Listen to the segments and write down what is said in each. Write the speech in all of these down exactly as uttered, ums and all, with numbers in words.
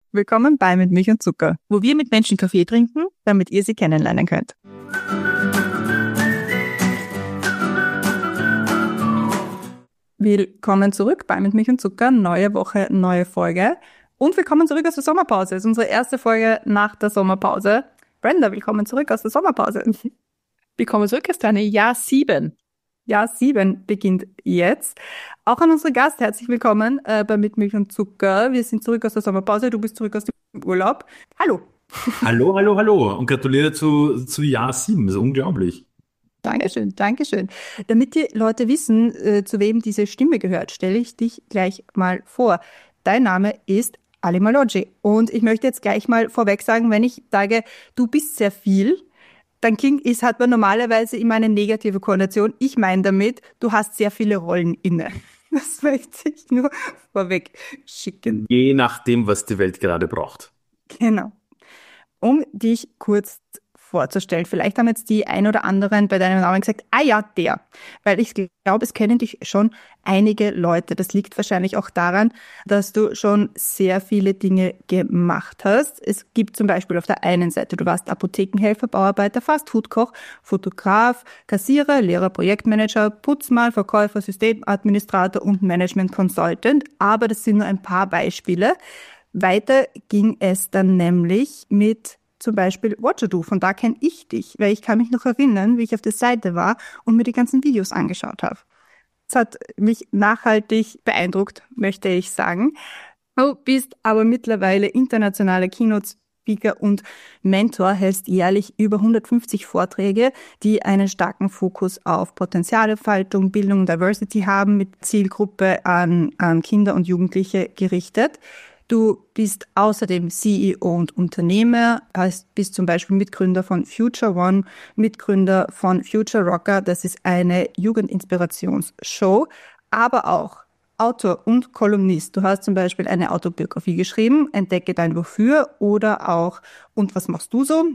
Willkommen bei Mit Milch und Zucker, wo wir mit Menschen Kaffee trinken, damit ihr sie kennenlernen könnt. Willkommen zurück bei Mit Milch und Zucker, neue Woche, neue Folge. Und willkommen zurück aus der Sommerpause. Es ist unsere erste Folge nach der Sommerpause. Brenda, willkommen zurück aus der Sommerpause. Willkommen zurück, Christiane. Jahr sieben. Jahr sieben beginnt jetzt. Auch an unsere Gast, herzlich willkommen äh, bei Mit Milch und Zucker. Wir sind zurück aus der Sommerpause, du bist zurück aus dem Urlaub. Hallo. Hallo, hallo, hallo und gratuliere zu, zu Jahr sieben, das ist unglaublich. Dankeschön, Dankeschön. Damit die Leute wissen, äh, zu wem diese Stimme gehört, stelle ich dich gleich mal vor. Dein Name ist Ali Maloggi und ich möchte jetzt gleich mal vorweg sagen, wenn ich sage, du bist sehr viel, dann klingt, ist, hat man normalerweise immer eine negative Konnotation. Ich meine damit, du hast sehr viele Rollen inne. Das möchte ich nur vorweg schicken. Je nachdem, was die Welt gerade braucht. Genau. Um dich kurz vorzustellen, vielleicht haben jetzt die ein oder anderen bei deinem Namen gesagt, ah ja, der. Weil ich glaube, es kennen dich schon einige Leute. Das liegt wahrscheinlich auch daran, dass du schon sehr viele Dinge gemacht hast. Es gibt zum Beispiel auf der einen Seite, du warst Apothekenhelfer, Bauarbeiter, Fastfoodkoch, Fotograf, Kassierer, Lehrer, Projektmanager, Putzmann, Verkäufer, Systemadministrator und Management Consultant. Aber das sind nur ein paar Beispiele. Weiter ging es dann nämlich mit zum Beispiel Watchado, von da kenne ich dich, weil ich kann mich noch erinnern, wie ich auf der Seite war und mir die ganzen Videos angeschaut habe. Das hat mich nachhaltig beeindruckt, möchte ich sagen. Du bist aber mittlerweile internationaler Keynote-Speaker und Mentor, hältst jährlich über hundertfünfzig Vorträge, die einen starken Fokus auf Potenzialentfaltung, Bildung und Diversity haben, mit Zielgruppe an, an Kinder und Jugendliche gerichtet. Du bist außerdem C E O und Unternehmer, bist zum Beispiel Mitgründer von Future One, Mitgründer von Future Rocker, das ist eine Jugendinspirationsshow, aber auch Autor und Kolumnist. Du hast zum Beispiel eine Autobiografie geschrieben, Entdecke dein Wofür oder auch Und was machst du so?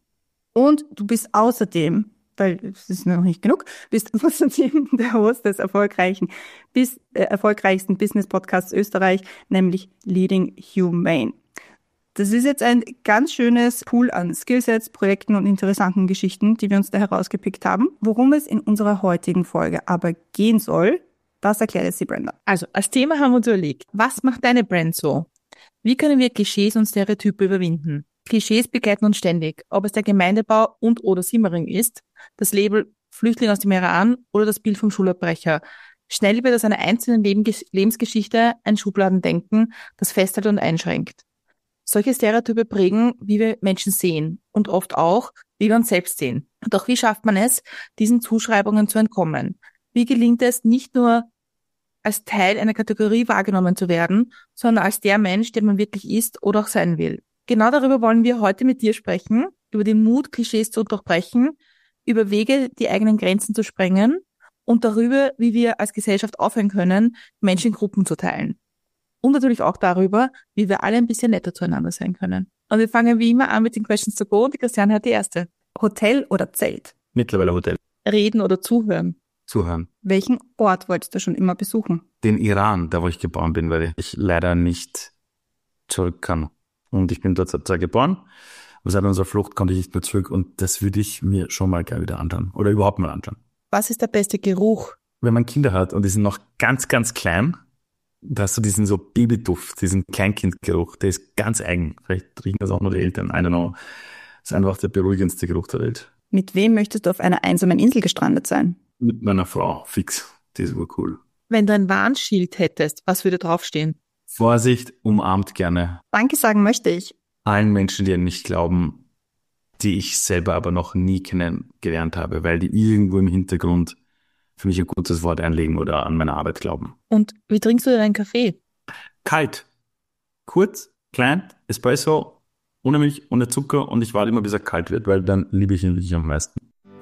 Und du bist außerdem, weil es ist noch nicht genug, bist außerdem der Host des erfolgreichen, bis, äh, erfolgreichsten Business-Podcasts Österreich, nämlich Leading Humane. Das ist jetzt ein ganz schönes Pool an Skillsets, Projekten und interessanten Geschichten, die wir uns da herausgepickt haben. Worum es in unserer heutigen Folge aber gehen soll, das erklärt jetzt die Brenda. Also, als Thema haben wir uns überlegt, was macht deine Brand so? Wie können wir Klischees und Stereotype überwinden? Klischees begleiten uns ständig, ob es der Gemeindebau und oder Simmering ist, das Label Flüchtling aus dem Iran oder das Bild vom Schulabbrecher. Schnell wird aus einer einzelnen Lebensgeschichte ein Schubladendenken, das festhält und einschränkt. Solche Stereotype prägen, wie wir Menschen sehen und oft auch, wie wir uns selbst sehen. Doch wie schafft man es, diesen Zuschreibungen zu entkommen? Wie gelingt es, nicht nur als Teil einer Kategorie wahrgenommen zu werden, sondern als der Mensch, der man wirklich ist oder auch sein will? Genau darüber wollen wir heute mit dir sprechen, über den Mut, Klischees zu durchbrechen, über Wege, die eigenen Grenzen zu sprengen und darüber, wie wir als Gesellschaft aufhören können, Menschen in Gruppen zu teilen. Und natürlich auch darüber, wie wir alle ein bisschen netter zueinander sein können. Und wir fangen wie immer an mit den Questions to go und die Christiane hat die erste. Hotel oder Zelt? Mittlerweile Hotel. Reden oder zuhören? Zuhören. Welchen Ort wolltest du schon immer besuchen? Den Iran, da wo ich geboren bin, weil ich leider nicht zurück kann. Und ich bin dort zwar geboren, aber seit unserer Flucht konnte ich nicht mehr zurück und das würde ich mir schon mal gerne wieder anschauen oder überhaupt mal anschauen. Was ist der beste Geruch? Wenn man Kinder hat und die sind noch ganz, ganz klein, da hast du diesen so Babyduft, diesen Kleinkindgeruch, der ist ganz eigen. Vielleicht riechen das auch nur die Eltern, I don't know. Das ist einfach der beruhigendste Geruch der Welt. Mit wem möchtest du auf einer einsamen Insel gestrandet sein? Mit meiner Frau, fix. Die ist urcool. Wenn du ein Warnschild hättest, was würde draufstehen? Vorsicht, umarmt gerne. Danke sagen möchte ich. Allen Menschen, die an mich glauben, die ich selber aber noch nie kennengelernt habe, weil die irgendwo im Hintergrund für mich ein gutes Wort einlegen oder an meine Arbeit glauben. Und wie trinkst du deinen Kaffee? Kalt. Kurz, klein, Espresso, ohne Milch, ohne Zucker und ich warte immer, bis er kalt wird, weil dann liebe ich ihn wirklich am meisten.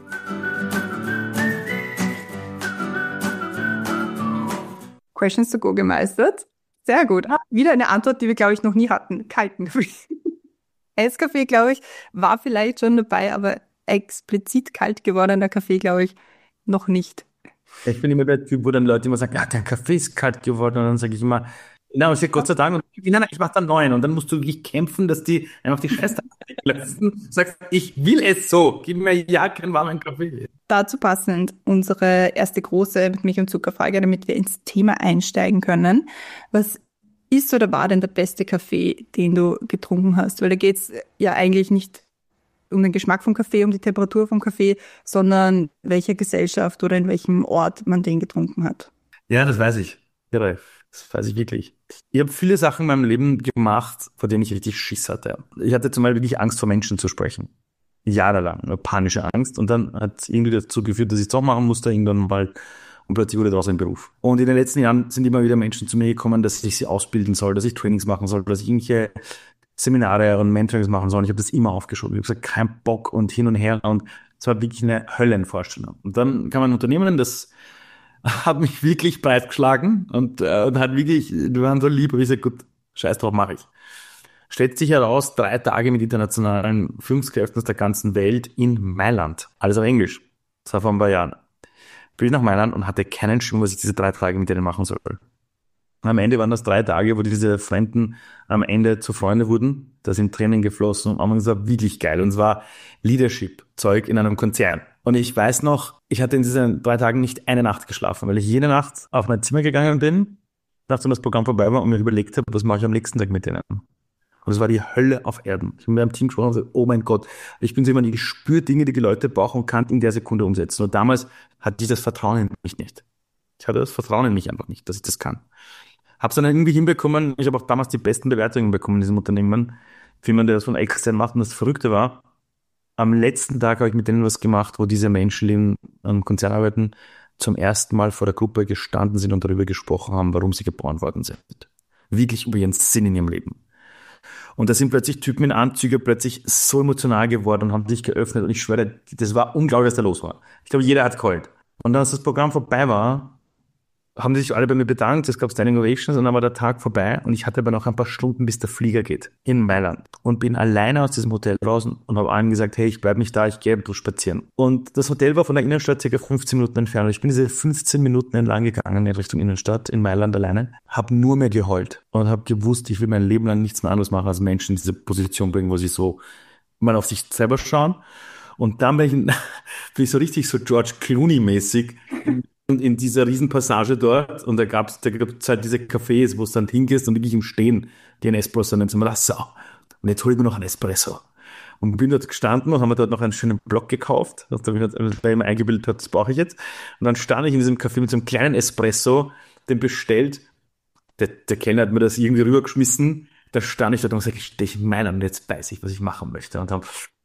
Questions to go gemeistert. Sehr gut. Wieder eine Antwort, die wir, glaube ich, noch nie hatten. Kalten Kaffee. Eiskaffee, glaube ich, war vielleicht schon dabei, aber explizit kalt gewordener Kaffee, glaube ich, noch nicht. Ich bin immer der Typ, wo dann Leute immer sagen, ja, dein Kaffee ist kalt geworden. Und dann sage ich immer, Na, und sie hat Gott sei Dank, und ich, nein, nein, ich mach dann neun. Und dann musst du wirklich kämpfen, dass die einfach die Scheiße lassen. Du sagst, ich will es so. Gib mir ja keinen warmen Kaffee. Dazu passend unsere erste große mit Milch und Zuckerfrage, damit wir ins Thema einsteigen können. Was ist oder war denn der beste Kaffee, den du getrunken hast? Weil da geht's ja eigentlich nicht um den Geschmack vom Kaffee, um die Temperatur vom Kaffee, sondern welcher Gesellschaft oder in welchem Ort man den getrunken hat. Ja, das weiß ich. Ja, das weiß ich wirklich. Ich habe viele Sachen in meinem Leben gemacht, vor denen ich richtig Schiss hatte. Ich hatte zum Beispiel wirklich Angst, vor Menschen zu sprechen. Jahrelang, eine panische Angst. Und dann hat es irgendwie dazu geführt, dass ich es doch machen musste, irgendwann mal. Und plötzlich wurde daraus ein Beruf. Und in den letzten Jahren sind immer wieder Menschen zu mir gekommen, dass ich sie ausbilden soll, dass ich Trainings machen soll, dass ich irgendwelche Seminare und Mentorings machen soll. Und ich habe das immer aufgeschoben. Ich habe gesagt, kein Bock und hin und her. Und es war wirklich eine Höllenvorstellung. Und dann kam ein Unternehmen, das hat mich wirklich breitgeschlagen und, äh, und hat wirklich, wir waren so lieb, und ich gesagt, gut, scheiß drauf, mache ich. Stellt sich heraus, drei Tage mit internationalen Führungskräften aus der ganzen Welt in Mailand. Alles auf Englisch. Das war vor ein paar Jahren. Bin ich nach Mailand und hatte keinen Schimmer, was ich diese drei Tage mit denen machen soll. Am Ende waren das drei Tage, wo diese Fremden am Ende zu Freunde wurden. Da sind Tränen geflossen und es war wirklich geil. Und es war Leadership-Zeug in einem Konzern. Und ich weiß noch, ich hatte in diesen drei Tagen nicht eine Nacht geschlafen, weil ich jede Nacht auf mein Zimmer gegangen bin, nachdem das Programm vorbei war und mir überlegt habe, was mache ich am nächsten Tag mit denen. Und es war die Hölle auf Erden. Ich habe mit meinem Team gesprochen und gesagt, oh mein Gott, ich bin so jemand, ich spüre Dinge, die die Leute brauchen und kann in der Sekunde umsetzen. Und damals hatte ich das Vertrauen in mich nicht. Ich hatte das Vertrauen in mich einfach nicht, dass ich das kann. Hab's dann irgendwie hinbekommen. Ich habe auch damals die besten Bewertungen bekommen in diesem Unternehmen, wie man das von extern macht. Und das Verrückte war, am letzten Tag habe ich mit denen was gemacht, wo diese Menschen, die in einem Konzern arbeiten, zum ersten Mal vor der Gruppe gestanden sind und darüber gesprochen haben, warum sie geboren worden sind. Wirklich über ihren Sinn in ihrem Leben. Und da sind plötzlich Typen in Anzüge plötzlich so emotional geworden und haben sich geöffnet. Und ich schwöre, das war unglaublich, was da los war. Ich glaube, jeder hat geheult. Und als das Programm vorbei war, haben sich alle bei mir bedankt, es gab Standing Ovations und dann war der Tag vorbei und ich hatte aber noch ein paar Stunden, bis der Flieger geht in Mailand und bin alleine aus diesem Hotel raus und habe allen gesagt, hey, ich bleib nicht da, ich gehe durch spazieren. Und das Hotel war von der Innenstadt circa fünfzehn Minuten entfernt. Ich bin diese fünfzehn Minuten entlang gegangen in Richtung Innenstadt in Mailand alleine, habe nur mehr geheult und habe gewusst, ich will mein Leben lang nichts mehr anderes machen, als Menschen in diese Position bringen, wo sie so mal auf sich selber schauen. Und dann bin ich, bin ich so richtig so George Clooney-mäßig in dieser Riesenpassage dort und da gab's, da gab's halt diese Cafés, wo du dann hingehst und wirklich im Stehen dir einen Espresso nimmst und man dachte, so, und jetzt hol ich mir noch einen Espresso. Und bin dort gestanden und haben mir dort noch einen schönen Block gekauft, das habe ich mir bei ihm eingebildet habe, das brauche ich jetzt. Und dann stand ich in diesem Café mit so einem kleinen Espresso, den bestellt, der, der Kellner hat mir das irgendwie rübergeschmissen, da stand ich dort und gesagt, ich stehe in Mailand und jetzt weiß ich, was ich machen möchte und habe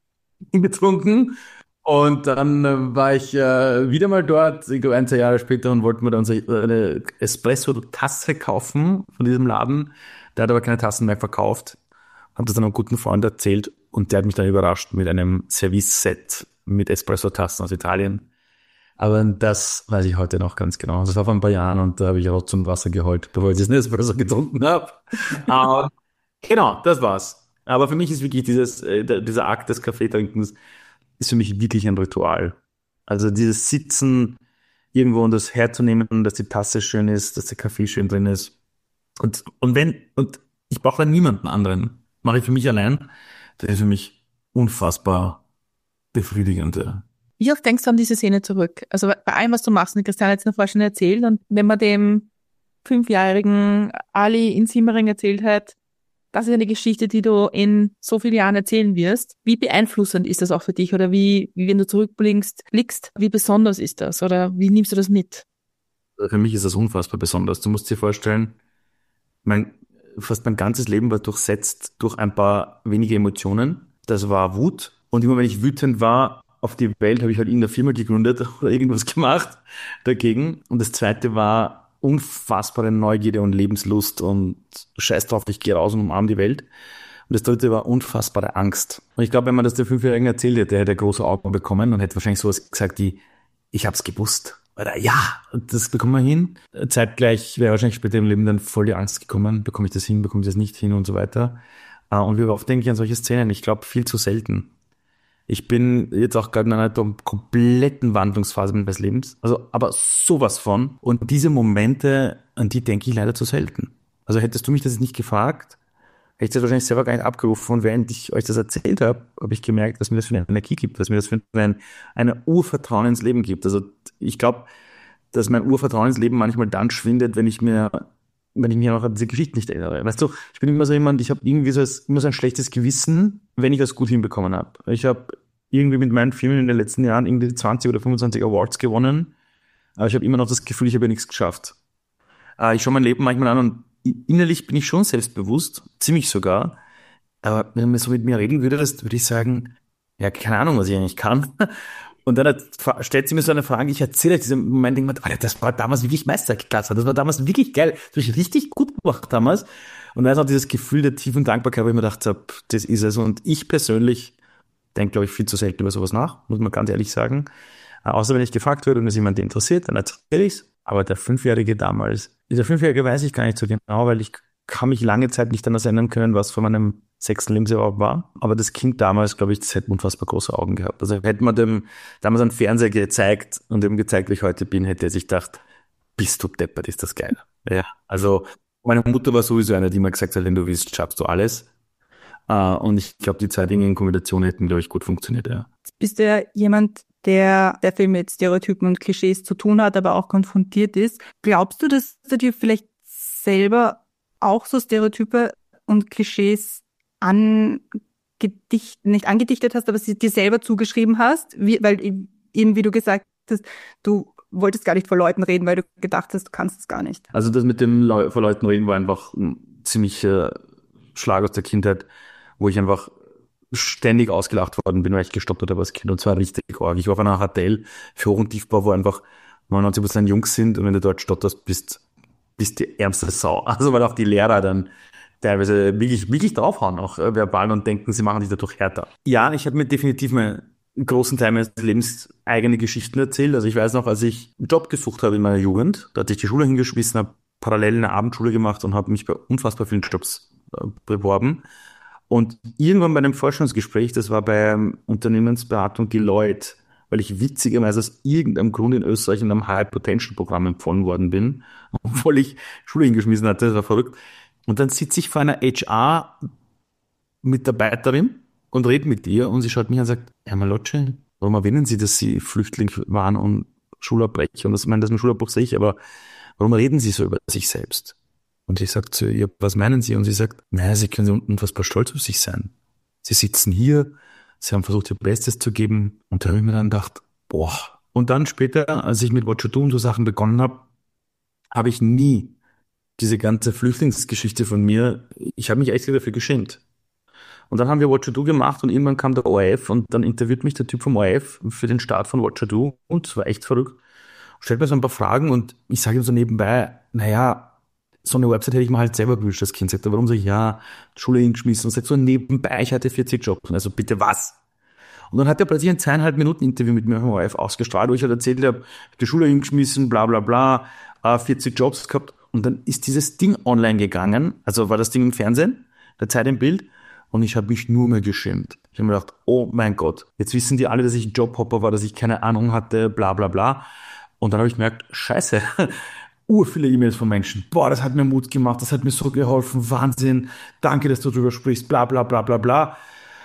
getrunken. Und dann äh, war ich äh, wieder mal dort, ich glaube ein, zwei Jahre später und wollte mir dann so eine Espresso-Tasse kaufen von diesem Laden. Der hat aber keine Tassen mehr verkauft. Hab das dann einem guten Freund erzählt und der hat mich dann überrascht mit einem Service-Set mit Espresso-Tassen aus Italien. Aber das weiß ich heute noch ganz genau. Das war vor ein paar Jahren und da habe ich Rotz und Wasser geheult, bevor ich diesen Espresso getrunken habe. Aber genau, das war's. Aber für mich ist wirklich dieses äh, dieser Akt des Kaffeetrinkens ist für mich wirklich ein Ritual. Also dieses Sitzen irgendwo und das herzunehmen, dass die Tasse schön ist, dass der Kaffee schön drin ist. Und, und wenn, und ich brauche dann niemanden anderen. Mache ich für mich allein. Das ist für mich unfassbar befriedigend. Ja. Wie oft denkst du an diese Szene zurück? Also bei allem, was du machst, und Christian hat es vorher schon erzählt, und wenn man dem fünfjährigen Ali in Simmering erzählt hat, das ist eine Geschichte, die du in so vielen Jahren erzählen wirst. Wie beeinflussend ist das auch für dich? Oder wie, wie wenn du zurückblickst, blickst, wie besonders ist das? Oder wie nimmst du das mit? Für mich ist das unfassbar besonders. Du musst dir vorstellen, mein, fast mein ganzes Leben war durchsetzt durch ein paar wenige Emotionen. Das war Wut. Und immer wenn ich wütend war auf die Welt, habe ich halt irgendeine Firma gegründet oder irgendwas gemacht dagegen. Und das zweite war unfassbare Neugierde und Lebenslust und scheiß drauf, ich gehe raus und umarme die Welt. Und das dritte war unfassbare Angst. Und ich glaube, wenn man das der Fünfjährigen erzählt hätte, der hätte große Augen bekommen und hätte wahrscheinlich sowas gesagt wie, ich hab's gewusst. Oder ja, das bekommen wir hin. Zeitgleich wäre wahrscheinlich später im Leben dann voll die Angst gekommen, bekomme ich das hin, bekomme ich das nicht hin und so weiter. Und wie oft denke ich an solche Szenen? Ich glaube, viel zu selten. Ich bin jetzt auch gerade in einer kompletten Wandlungsphase meines Lebens. Also, aber sowas von. Und diese Momente, an die denke ich leider zu selten. Also hättest du mich das jetzt nicht gefragt, hätte ich das wahrscheinlich selber gar nicht abgerufen. Und während ich euch das erzählt habe, habe ich gemerkt, dass mir das für eine Energie gibt, dass mir das für ein, eine Urvertrauen ins Leben gibt. Also ich glaube, dass mein Urvertrauen ins Leben manchmal dann schwindet, wenn ich mir, wenn ich mich auch an diese Geschichte nicht erinnere. Weißt du, ich bin immer so jemand, ich habe irgendwie so, immer so ein schlechtes Gewissen, wenn ich das gut hinbekommen habe. Ich habe irgendwie mit meinen Filmen in den letzten Jahren irgendwie zwanzig oder fünfundzwanzig Awards gewonnen, aber ich habe immer noch das Gefühl, ich habe ja nichts geschafft. Äh, ich schaue mein Leben manchmal an und innerlich bin ich schon selbstbewusst, ziemlich sogar, aber wenn man so mit mir reden würde, das würde ich sagen, ja, keine Ahnung, was ich eigentlich kann. Und dann hat, stellt sie mir so eine Frage, ich erzähle euch diesen Moment, denke mir, Alter, das war damals wirklich Meisterklasse, das war damals wirklich geil, das habe ich richtig gut gemacht damals. Und dann ist auch dieses Gefühl der tiefen Dankbarkeit, wo ich mir gedacht habe, das ist es. Und ich persönlich denke, glaube ich, viel zu selten über sowas nach, muss man ganz ehrlich sagen. Äh, außer wenn ich gefragt werde und es jemand interessiert, dann erzähle ich's. Aber der Fünfjährige damals, dieser Fünfjährige weiß ich gar nicht so genau, weil ich kann mich lange Zeit nicht an das erinnern können, was von meinem sechsten Lebensjahr überhaupt war. Aber das Kind damals, glaube ich, das hätte unfassbar große Augen gehabt. Also hätte man dem damals einen Fernseher gezeigt und ihm gezeigt, wie ich heute bin, hätte er sich gedacht, bist du deppert, ist das geil. Ja, also meine Mutter war sowieso eine, die immer gesagt hat, wenn du willst, schaffst du alles. Uh, und ich glaube, die zwei Dinge in Kombination hätten, glaube ich, gut funktioniert, ja. Bist du ja jemand, der sehr viel mit Stereotypen und Klischees zu tun hat, aber auch konfrontiert ist. Glaubst du, dass du dir vielleicht selber auch so Stereotype und Klischees angedichtet, nicht angedichtet hast, aber sie dir selber zugeschrieben hast? Wie, weil eben, wie du gesagt hast, du wolltest gar nicht vor Leuten reden, weil du gedacht hast, du kannst es gar nicht. Also das mit dem Leu- vor Leuten reden war einfach ein ziemlicher Schlag aus der Kindheit, wo ich einfach ständig ausgelacht worden bin, weil ich gestottert habe als Kind, und zwar richtig arg. Ich war auf einer H T L für Hoch- und Tiefbau, wo einfach neunundneunzig Prozent Jungs sind, und wenn du dort stotterst, bist bist die ärmste Sau. Also weil auch die Lehrer dann teilweise wirklich, wirklich draufhauen, auch äh, verbal, und denken, sie machen dich dadurch härter. Ja, ich habe mir definitiv meinen großen Teil meines Lebens eigene Geschichten erzählt. Also ich weiß noch, als ich einen Job gesucht habe in meiner Jugend, da hatte ich die Schule hingeschmissen, habe parallel eine Abendschule gemacht und habe mich bei unfassbar vielen Jobs äh, beworben. Und irgendwann bei einem Forschungsgespräch, das war bei Unternehmensberatung Deloitte, weil ich witzigerweise aus irgendeinem Grund in Österreich in einem High-Potential-Programm empfohlen worden bin, obwohl ich Schule hingeschmissen hatte, das war verrückt. Und dann sitze ich vor einer H R-Mitarbeiterin und rede mit ihr, und sie schaut mich an und sagt, Herr Malocci, warum erwähnen Sie, dass Sie Flüchtling waren und Schulabbrecher? Und das, ich meine, das mit Schulabbruch sehe ich, aber warum reden Sie so über sich selbst? Und ich sage zu ihr, was meinen Sie? Und sie sagt, naja, Sie können unfassbar stolz auf sich sein. Sie sitzen hier, Sie haben versucht, Ihr Bestes zu geben. Und da habe ich mir dann gedacht, boah. Und dann später, als ich mit What You Do und so Sachen begonnen habe, habe ich nie diese ganze Flüchtlingsgeschichte von mir, ich habe mich echt dafür geschämt. Und dann haben wir What You Do gemacht, und irgendwann kam der O R F, und dann interviewt mich der Typ vom O R F für den Start von What You Do, und es war echt verrückt. Stellt mir so ein paar Fragen, und ich sage ihm so nebenbei, naja, so eine Website hätte ich mir halt selber gewünscht, das Kind. Sagt er, warum? Sag ich, ja, Schule hingeschmissen. Und sagt so nebenbei, ich hatte vierzig Jobs. Also bitte was? Und dann hat er plötzlich ein zweieinhalb Minuten Interview mit mir im O R F ausgestrahlt, wo ich halt erzählt habe, die Schule hingeschmissen, bla bla bla, vierzig Jobs gehabt. Und dann ist dieses Ding online gegangen, also war das Ding im Fernsehen, der Zeit im Bild, und ich habe mich nur mehr geschämt. Ich habe mir gedacht, oh mein Gott, jetzt wissen die alle, dass ich ein Jobhopper war, dass ich keine Ahnung hatte, bla bla bla. Und dann habe ich gemerkt, scheiße, ur viele E-Mails von Menschen. Boah, das hat mir Mut gemacht, das hat mir so geholfen, Wahnsinn, danke, dass du drüber sprichst, bla bla bla bla bla.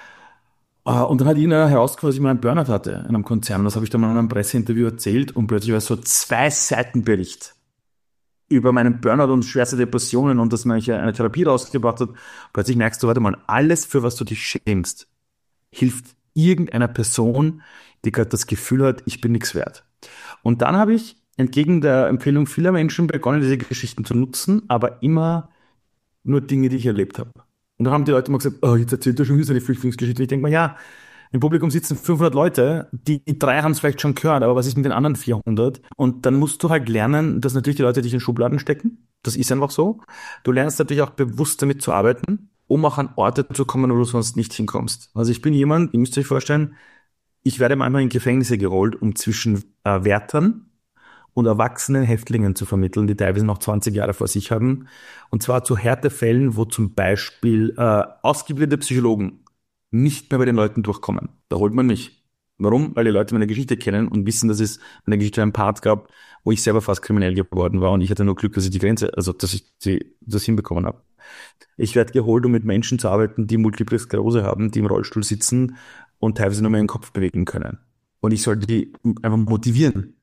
Und dann hat ihnen herausgefunden, dass ich mal einen Burnout hatte in einem Konzern. Das habe ich dann mal in einem Presseinterview erzählt, und plötzlich war es so zwei Seiten Bericht über meinen Burnout und schwerste Depressionen und dass man eine Therapie rausgebracht hat. Plötzlich merkst du, warte mal, alles, für was du dich schämst, hilft irgendeiner Person, die gerade das Gefühl hat, ich bin nichts wert. Und dann habe ich entgegen der Empfehlung vieler Menschen begonnen, diese Geschichten zu nutzen, aber immer nur Dinge, die ich erlebt habe. Und dann haben die Leute immer gesagt, oh, jetzt erzählt er schon wieder seine Flüchtlingsgeschichte. Ich denke mal, ja, im Publikum sitzen fünfhundert Leute, die, die drei haben es vielleicht schon gehört, aber was ist mit den anderen vierhundert? Und dann musst du halt lernen, dass natürlich die Leute dich in Schubladen stecken. Das ist einfach so. Du lernst natürlich auch bewusst damit zu arbeiten, um auch an Orte zu kommen, wo du sonst nicht hinkommst. Also ich bin jemand, ihr müsst euch vorstellen, ich werde manchmal in Gefängnisse geholt, um zwischen äh, Wärtern und erwachsenen Häftlingen zu vermitteln, die teilweise noch zwanzig Jahre vor sich haben. Und zwar zu Härtefällen, wo zum Beispiel äh, ausgebildete Psychologen nicht mehr bei den Leuten durchkommen. Da holt man mich. Warum? Weil die Leute meine Geschichte kennen und wissen, dass es eine Geschichte einen Part gab, wo ich selber fast kriminell geworden war und ich hatte nur Glück, dass ich die Grenze, also dass ich die, das hinbekommen habe. Ich werde geholt, um mit Menschen zu arbeiten, die Multiple Sklerose haben, die im Rollstuhl sitzen und teilweise nur mehr den Kopf bewegen können. Und ich sollte die einfach motivieren.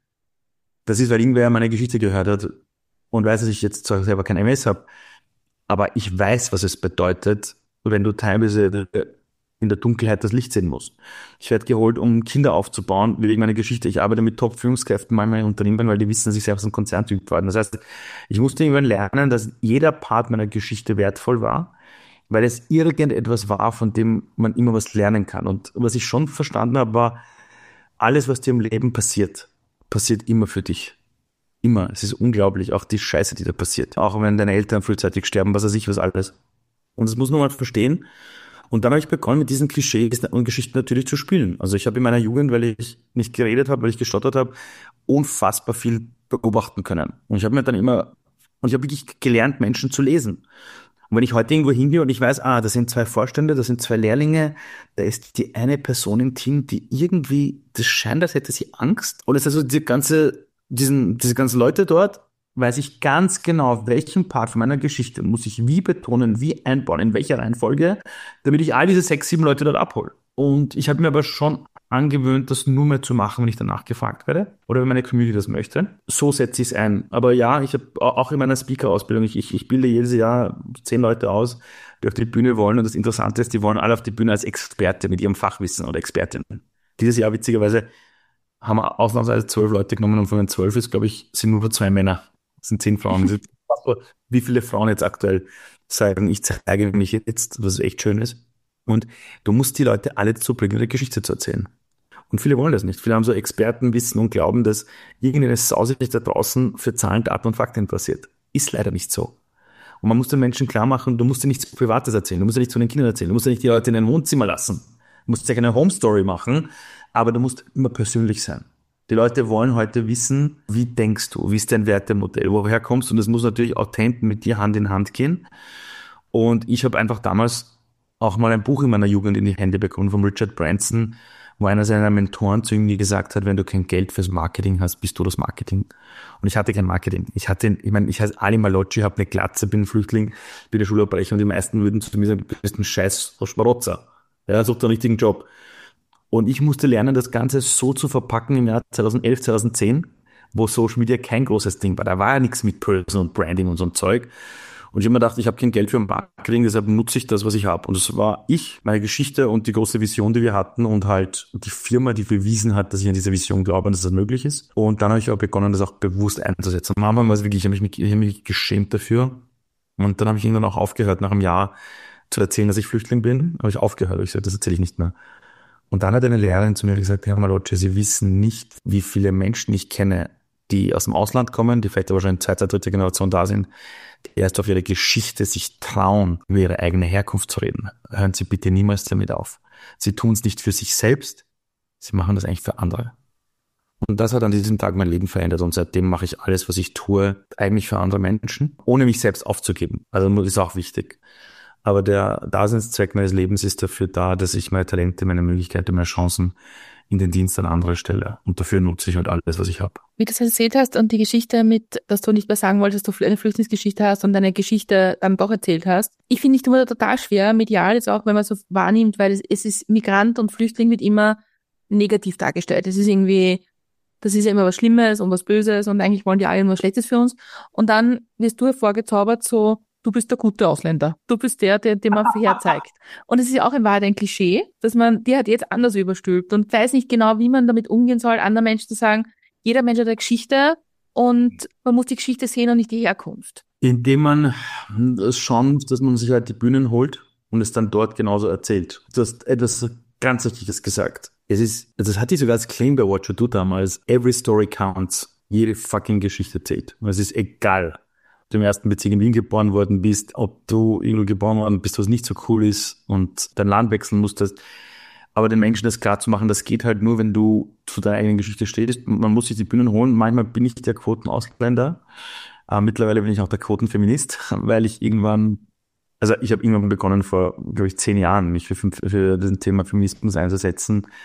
Das ist, weil irgendwer meine Geschichte gehört hat und weiß, dass ich jetzt zwar selber kein M S habe, aber ich weiß, was es bedeutet, wenn du teilweise in der Dunkelheit das Licht sehen musst. Ich werde geholt, um Kinder aufzubauen, wegen meiner Geschichte. Ich arbeite mit Top-Führungskräften manchmal in Unternehmen, weil die wissen, dass ich selbst ein Konzerntyp war. Das heißt, ich musste irgendwann lernen, dass jeder Part meiner Geschichte wertvoll war, weil es irgendetwas war, von dem man immer was lernen kann. Und was ich schon verstanden habe, war, alles, was dir im Leben passiert, passiert immer für dich. Immer. Es ist unglaublich. Auch die Scheiße, die da passiert. Auch wenn deine Eltern frühzeitig sterben, was weiß ich, was alles. Und das muss man mal verstehen. Und dann habe ich begonnen, mit diesen Klischees und Geschichten natürlich zu spielen. Also ich habe in meiner Jugend, weil ich nicht geredet habe, weil ich gestottert habe, unfassbar viel beobachten können. Und ich habe mir dann immer, und ich habe wirklich gelernt, Menschen zu lesen. Und wenn ich heute irgendwo hingehe und ich weiß, ah, da sind zwei Vorstände, da sind zwei Lehrlinge, da ist die eine Person im Team, die irgendwie, das scheint, als hätte sie Angst. Und es ist also diese ganze, diesen, diese ganzen Leute dort, weiß ich ganz genau, welchen Part von meiner Geschichte muss ich wie betonen, wie einbauen, in welcher Reihenfolge, damit ich all diese sechs, sieben Leute dort abhole. Und ich habe mir aber schon angewöhnt, das nur mehr zu machen, wenn ich danach gefragt werde oder wenn meine Community das möchte. So setze ich es ein. Aber ja, ich habe auch in meiner Speaker-Ausbildung, ich, ich, ich bilde jedes Jahr zehn Leute aus, die auf die Bühne wollen. Und das Interessante ist, die wollen alle auf die Bühne als Experte mit ihrem Fachwissen oder Expertinnen. Dieses Jahr, witzigerweise, haben wir ausnahmsweise zwölf Leute genommen und von den zwölf ist, glaube ich, sind nur zwei Männer. Das sind zehn Frauen. Wie viele Frauen jetzt aktuell sagen, ich zeige mich jetzt, was echt schön ist. Und du musst die Leute alle dazu bringen, eine Geschichte zu erzählen. Und viele wollen das nicht. Viele haben so Expertenwissen und glauben, dass irgendeine Sausicht da draußen für Zahlen, Daten und Fakten passiert. Ist leider nicht so. Und man muss den Menschen klar machen, du musst dir nichts Privates erzählen, du musst dir nichts zu den Kindern erzählen, du musst dir nicht die Leute in ein Wohnzimmer lassen. Du musst dir keine Home Story machen, aber du musst immer persönlich sein. Die Leute wollen heute wissen, wie denkst du, wie ist dein Wertemodell, woher kommst du? Und das muss natürlich authentisch mit dir Hand in Hand gehen. Und ich habe einfach damals auch mal ein Buch in meiner Jugend in die Hände bekommen von Richard Branson, wo einer seiner Mentoren zu ihm gesagt hat, wenn du kein Geld fürs Marketing hast, bist du das Marketing. Und ich hatte kein Marketing. Ich hatte, ich meine, ich heiße Ali Malocci, habe eine Glatze, bin Flüchtling, bin der Schulabbrecher und die meisten würden zu mir sagen, du bist ein scheiß Schmarotzer. Ja, such den richtigen Job. Und ich musste lernen, das Ganze so zu verpacken im Jahr zweitausendelf, zweitausendzehn, wo Social Media kein großes Ding war. Da war ja nichts mit Person und Branding und so ein Zeug. Und ich habe mir gedacht, ich habe kein Geld für Marketing, deshalb nutze ich das, was ich habe. Und das war ich, meine Geschichte und die große Vision, die wir hatten und halt die Firma, die bewiesen hat, dass ich an diese Vision glaube und dass das möglich ist. Und dann habe ich auch begonnen, das auch bewusst einzusetzen. Am Anfang war es wirklich, ich habe mich, ich hab mich geschämt dafür. Und dann habe ich irgendwann auch aufgehört, nach einem Jahr zu erzählen, dass ich Flüchtling bin. Habe ich aufgehört. Ich gesagt, das erzähle ich nicht mehr. Und dann hat eine Lehrerin zu mir gesagt, Herr Malocci, Sie wissen nicht, wie viele Menschen ich kenne, die aus dem Ausland kommen, die vielleicht aber schon in zweiter, dritter Generation da sind, die erst auf ihre Geschichte sich trauen, über ihre eigene Herkunft zu reden. Hören Sie bitte niemals damit auf. Sie tun es nicht für sich selbst, Sie machen das eigentlich für andere. Und das hat an diesem Tag mein Leben verändert und seitdem mache ich alles, was ich tue, eigentlich für andere Menschen, ohne mich selbst aufzugeben. Also das ist auch wichtig. Aber der Daseinszweck meines Lebens ist dafür da, dass ich meine Talente, meine Möglichkeiten, meine Chancen in den Dienst an andere stelle. Und dafür nutze ich halt alles, was ich habe. Wie du es erzählt hast und die Geschichte mit, dass du nicht mehr sagen wolltest, dass du eine Flüchtlingsgeschichte hast und deine Geschichte dann doch erzählt hast. Ich finde nicht immer total schwer, medial jetzt auch, wenn man so wahrnimmt, weil es, es ist Migrant und Flüchtling wird immer negativ dargestellt. Es ist irgendwie, das ist ja immer was Schlimmes und was Böses und eigentlich wollen die alle nur was Schlechtes für uns. Und dann wirst du hervorgezaubert so, du bist der gute Ausländer. Du bist der, der, den man herzeigt. Und es ist ja auch in Wahrheit ein Klischee, dass man die hat jetzt anders überstülpt und weiß nicht genau, wie man damit umgehen soll, anderen Menschen zu sagen, jeder Mensch hat eine Geschichte und man muss die Geschichte sehen und nicht die Herkunft. Indem man es schauen, dass man sich halt die Bühnen holt und es dann dort genauso erzählt. Du hast etwas ganz Wichtiges gesagt. Es ist, das hatte ich sogar als Claim bei What You Do damals. Every story counts. Jede fucking Geschichte zählt. Es ist egal, du im ersten Bezirk in Wien geboren worden bist, ob du irgendwo geboren worden bist, was nicht so cool ist und dein Land wechseln musstest. Aber den Menschen das klar zu machen, das geht halt nur, wenn du zu deiner eigenen Geschichte stehst. Man muss sich die Bühnen holen. Manchmal bin ich der Quotenausländer. Äh, mittlerweile bin ich auch der Quotenfeminist, weil ich irgendwann, also ich habe irgendwann begonnen vor, glaube ich, zehn Jahren, mich für, für das Thema Feminismus einzusetzen,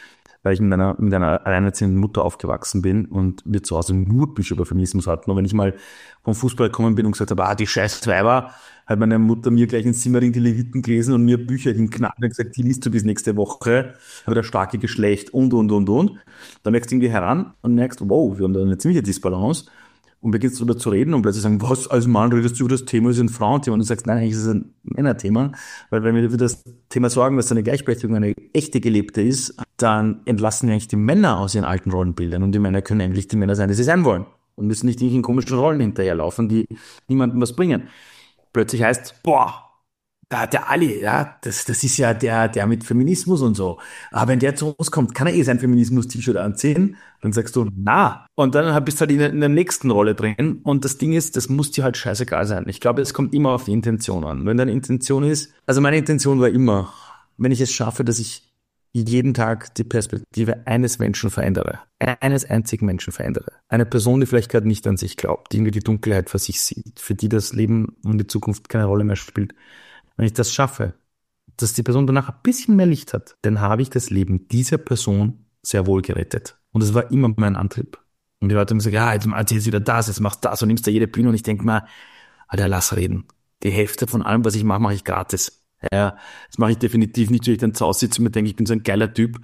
weil ich mit einer, mit einer alleinerziehenden Mutter aufgewachsen bin und wir zu Hause nur Bücher über Feminismus hatten. Und wenn ich mal vom Fußball gekommen bin und gesagt habe, ah, die scheiß Weiber, hat meine Mutter mir gleich in Simmering die Leviten gelesen und mir Bücher hinknallt und gesagt, die liest du bis nächste Woche, über das starke Geschlecht und, und, und, und. Dann merkst du irgendwie heran und merkst, wow, wir haben da eine ziemliche Disbalance. Und beginnst darüber zu reden und plötzlich sagen, was, als Mann redest du über das Thema, das ist ein Frauenthema. Und du sagst, nein, eigentlich ist es ein Männerthema. Weil wenn wir für das Thema sorgen, dass eine Gleichberechtigung eine echte gelebte ist, dann entlassen wir eigentlich die Männer aus ihren alten Rollenbildern. Und die Männer können endlich die Männer sein, die sie sein wollen. Und müssen nicht in komischen Rollen hinterherlaufen, die niemandem was bringen. Plötzlich heißt, boah, da, der Ali, ja, das, das ist ja der, der mit Feminismus und so. Aber wenn der zu uns kommt, kann er eh sein Feminismus-T-Shirt anziehen? Dann sagst du, na. Und dann bist du halt in der, in der nächsten Rolle drin. Und das Ding ist, das muss dir halt scheißegal sein. Ich glaube, es kommt immer auf die Intention an. Wenn deine Intention ist, also meine Intention war immer, wenn ich es schaffe, dass ich jeden Tag die Perspektive eines Menschen verändere, eines einzigen Menschen verändere. Eine Person, die vielleicht gerade nicht an sich glaubt, die irgendwie die Dunkelheit vor sich sieht, für die das Leben und die Zukunft keine Rolle mehr spielt. Wenn ich das schaffe, dass die Person danach ein bisschen mehr Licht hat, dann habe ich das Leben dieser Person sehr wohl gerettet. Und das war immer mein Antrieb. Und die Leute haben gesagt, ja, jetzt erzählst du wieder das, jetzt machst du das und nimmst da jede Bühne. Und ich denke mal, Alter, lass reden. Die Hälfte von allem, was ich mache, mache ich gratis. Ja, das mache ich definitiv nicht, weil ich dann zu Hause sitze und mir denke, ich bin so ein geiler Typ,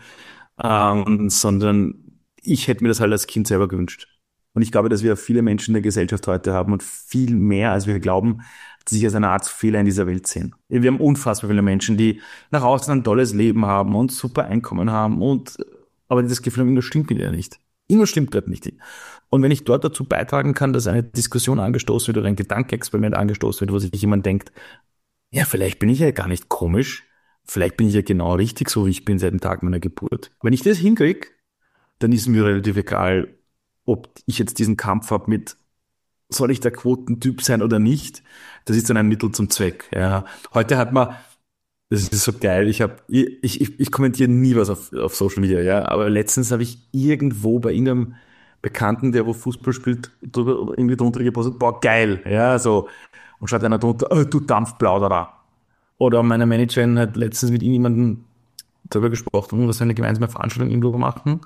ähm, sondern ich hätte mir das halt als Kind selber gewünscht. Und ich glaube, dass wir viele Menschen in der Gesellschaft heute haben und viel mehr, als wir glauben, die sich als eine Art Fehler in dieser Welt sehen. Wir haben unfassbar viele Menschen, die nach außen ein tolles Leben haben und super Einkommen haben und aber das Gefühl haben, das stimmt mit ihnen nicht. Irgendwas stimmt gerade nicht. Und wenn ich dort dazu beitragen kann, dass eine Diskussion angestoßen wird oder ein Gedankenexperiment angestoßen wird, wo sich jemand denkt, ja, vielleicht bin ich ja gar nicht komisch, vielleicht bin ich ja genau richtig, so wie ich bin seit dem Tag meiner Geburt. Wenn ich das hinkriege, dann ist mir relativ egal, ob ich jetzt diesen Kampf habe mit, soll ich der Quotentyp sein oder nicht? Das ist dann ein Mittel zum Zweck. Ja. Heute hat man, das ist so geil, ich habe, ich, ich, ich kommentiere nie was auf, auf Social Media, ja, aber letztens habe ich irgendwo bei irgendeinem Bekannten, der wo Fußball spielt, drüber, irgendwie drunter gepostet, boah, geil, ja, so. Und schreibt einer drunter, oh, du Dampfplauderer. Oder meine Managerin hat letztens mit jemandem darüber gesprochen, was wir eine gemeinsame Veranstaltung irgendwo machen.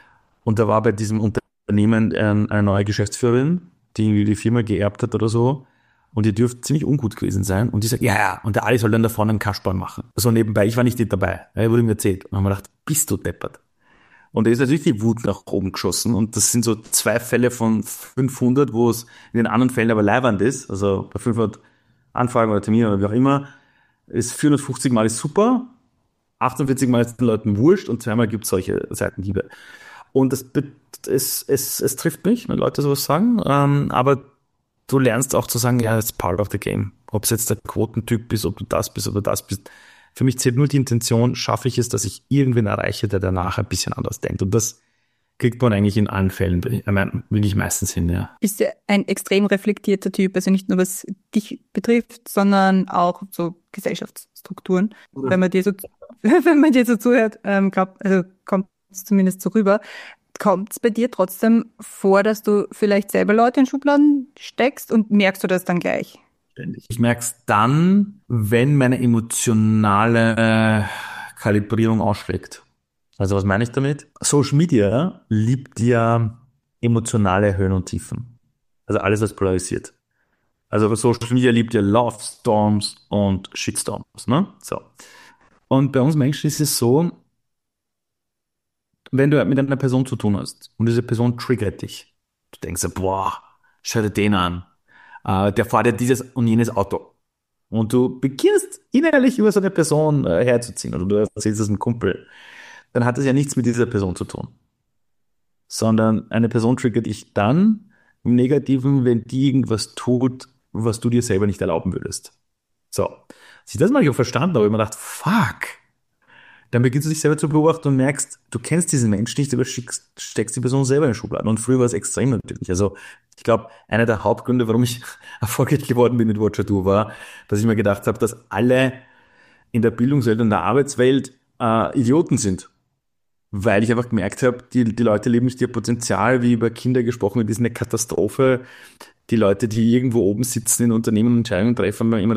Und da war bei diesem Unternehmen eine neue Geschäftsführerin, die die Firma geerbt hat oder so. Und die dürfte ziemlich ungut gewesen sein. Und die sagt, ja, ja, und der Ali soll dann da vorne einen Kasperl machen. So nebenbei, ich war nicht dabei. Er wurde mir erzählt. Und dann haben wir gedacht, bist du deppert? Und da ist natürlich die Wut nach oben geschossen. Und das sind so zwei Fälle von fünfhundert, wo es in den anderen Fällen aber leiwand ist. Also bei fünfhundert Anfragen oder Termine oder wie auch immer, ist vierhundertfünfzig Mal ist super, achtundvierzig Mal ist den Leuten wurscht und zweimal gibt es solche Seitenhiebe. Und das, es, es, es trifft mich, wenn Leute sowas sagen, ähm, aber du lernst auch zu sagen, ja, it's part of the game. Ob es jetzt der Quotentyp ist, ob du das bist oder das bist. Für mich zählt nur die Intention, schaffe ich es, dass ich irgendwen erreiche, der danach ein bisschen anders denkt. Und das kriegt man eigentlich in allen Fällen, ich meine, wirklich meistens hin, ja. Bist du ein extrem reflektierter Typ, also nicht nur was dich betrifft, sondern auch so Gesellschaftsstrukturen. Oder wenn man dir so, wenn man dir so zuhört, ähm, glaub, also kommt es zumindest so rüber. Kommt es bei dir trotzdem vor, dass du vielleicht selber Leute in Schubladen steckst und merkst du das dann gleich? Ich merke es dann, wenn meine emotionale äh, Kalibrierung ausschlägt. Also was meine ich damit? Social Media liebt ja emotionale Höhen und Tiefen. Also alles, was polarisiert. Also Social Media liebt ja Love Storms und Shitstorms, ne? So. Und bei uns Menschen ist es so, wenn du mit einer Person zu tun hast und diese Person triggert dich, du denkst so, boah, schau dir den an, äh, der fährt ja dieses und jenes Auto. Und du beginnst innerlich über so eine Person äh, herzuziehen oder du erzählst es einem Kumpel, dann hat das ja nichts mit dieser Person zu tun. Sondern eine Person triggert dich dann im Negativen, wenn die irgendwas tut, was du dir selber nicht erlauben würdest. So. Als ich das mal verstanden habe, habe ich mir gedacht, fuck. Dann beginnst du dich selber zu beobachten und merkst, du kennst diesen Menschen nicht, aber schickst, steckst die Person selber in den Schubladen. Und früher war es extrem natürlich. Also ich glaube, einer der Hauptgründe, warum ich erfolgreich geworden bin mit Watcher Do, war, dass ich mir gedacht habe, dass alle in der Bildungswelt und in der Arbeitswelt äh, Idioten sind. Weil ich einfach gemerkt habe, die, die Leute leben nicht ihr Potenzial, wie über Kinder gesprochen wird, ist eine Katastrophe. Die Leute, die irgendwo oben sitzen in Unternehmen und Entscheidungen treffen, haben mir immer gedacht,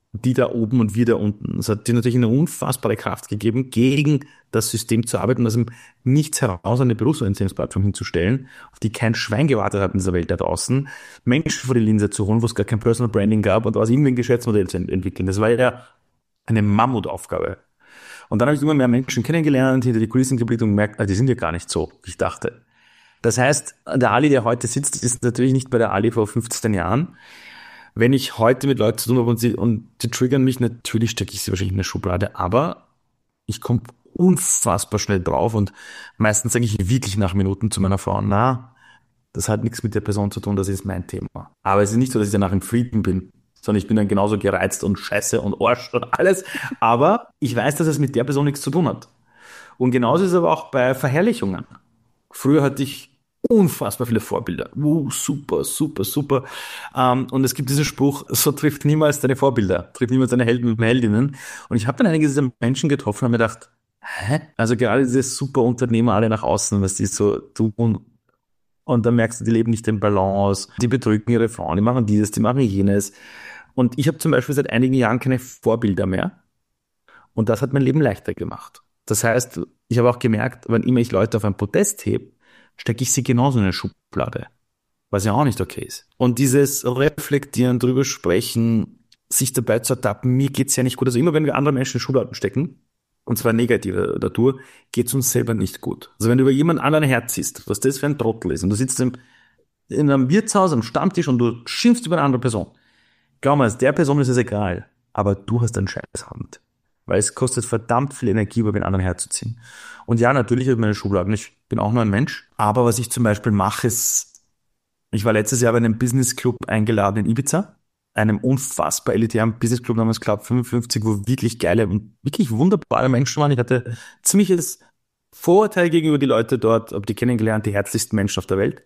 die da oben und wir da unten. Es hat dir natürlich eine unfassbare Kraft gegeben, gegen das System zu arbeiten, aus dem Nichts heraus eine Berufsorientierungsplattform hinzustellen, auf die kein Schwein gewartet hat in dieser Welt da draußen, Menschen vor die Linse zu holen, wo es gar kein Personal Branding gab und aus irgendwie ein Geschäftsmodell zu ent- entwickeln. Das war ja eine Mammutaufgabe. Und dann habe ich immer mehr Menschen kennengelernt, hinter die Kulissen geblickt und gemerkt, ah, die sind ja gar nicht so, wie ich dachte. Das heißt, der Ali, der heute sitzt, ist natürlich nicht bei der Ali vor fünfzehn Jahren. Wenn ich heute mit Leuten zu tun habe und sie, und die triggern mich, natürlich stecke ich sie wahrscheinlich in eine Schublade, aber ich komme unfassbar schnell drauf und meistens sage ich wirklich nach Minuten zu meiner Frau, na, das hat nichts mit der Person zu tun, das ist mein Thema. Aber es ist nicht so, dass ich danach im Frieden bin, sondern ich bin dann genauso gereizt und scheiße und Arsch und alles, aber ich weiß, dass es mit der Person nichts zu tun hat. Und genauso ist es aber auch bei Verherrlichungen. Früher hatte ich unfassbar viele Vorbilder. Uh, super, super, super. Ähm, und es gibt diesen Spruch, so trifft niemals deine Vorbilder, trifft niemals deine Helden und Heldinnen. Und ich habe dann einige dieser Menschen getroffen und mir gedacht, hä? Also gerade diese super Unternehmer alle nach außen, was die so tun. Und dann merkst du, die leben nicht in Balance, die betrügen ihre Frauen, die machen dieses, die machen jenes. Und ich habe zum Beispiel seit einigen Jahren keine Vorbilder mehr. Und das hat mein Leben leichter gemacht. Das heißt, ich habe auch gemerkt, wenn immer ich Leute auf ein Podest hebe, stecke ich sie genauso in eine Schublade, was ja auch nicht okay ist. Und dieses Reflektieren, drüber sprechen, sich dabei zu ertappen, mir geht's ja nicht gut. Also immer wenn wir andere Menschen in Schubladen stecken, und zwar negativer Natur, geht's uns selber nicht gut. Also wenn du über jemand anderen herziehst, was das für ein Trottel ist, und du sitzt im, in einem Wirtshaus am Stammtisch und du schimpfst über eine andere Person, glaub mal, der Person ist es egal, aber du hast einen Scheißabend. Weil es kostet verdammt viel Energie, über den anderen herzuziehen. Und ja, natürlich habe ich meine Schubladen. Ich bin auch nur ein Mensch. Aber was ich zum Beispiel mache, ist, ich war letztes Jahr bei einem Business Club eingeladen in Ibiza, einem unfassbar elitären Business Club namens Club fünfundfünfzig, wo wirklich geile und wirklich wunderbare Menschen waren. Ich hatte ziemliches Vorurteil gegenüber die Leute dort, habe die kennengelernt, die herzlichsten Menschen auf der Welt.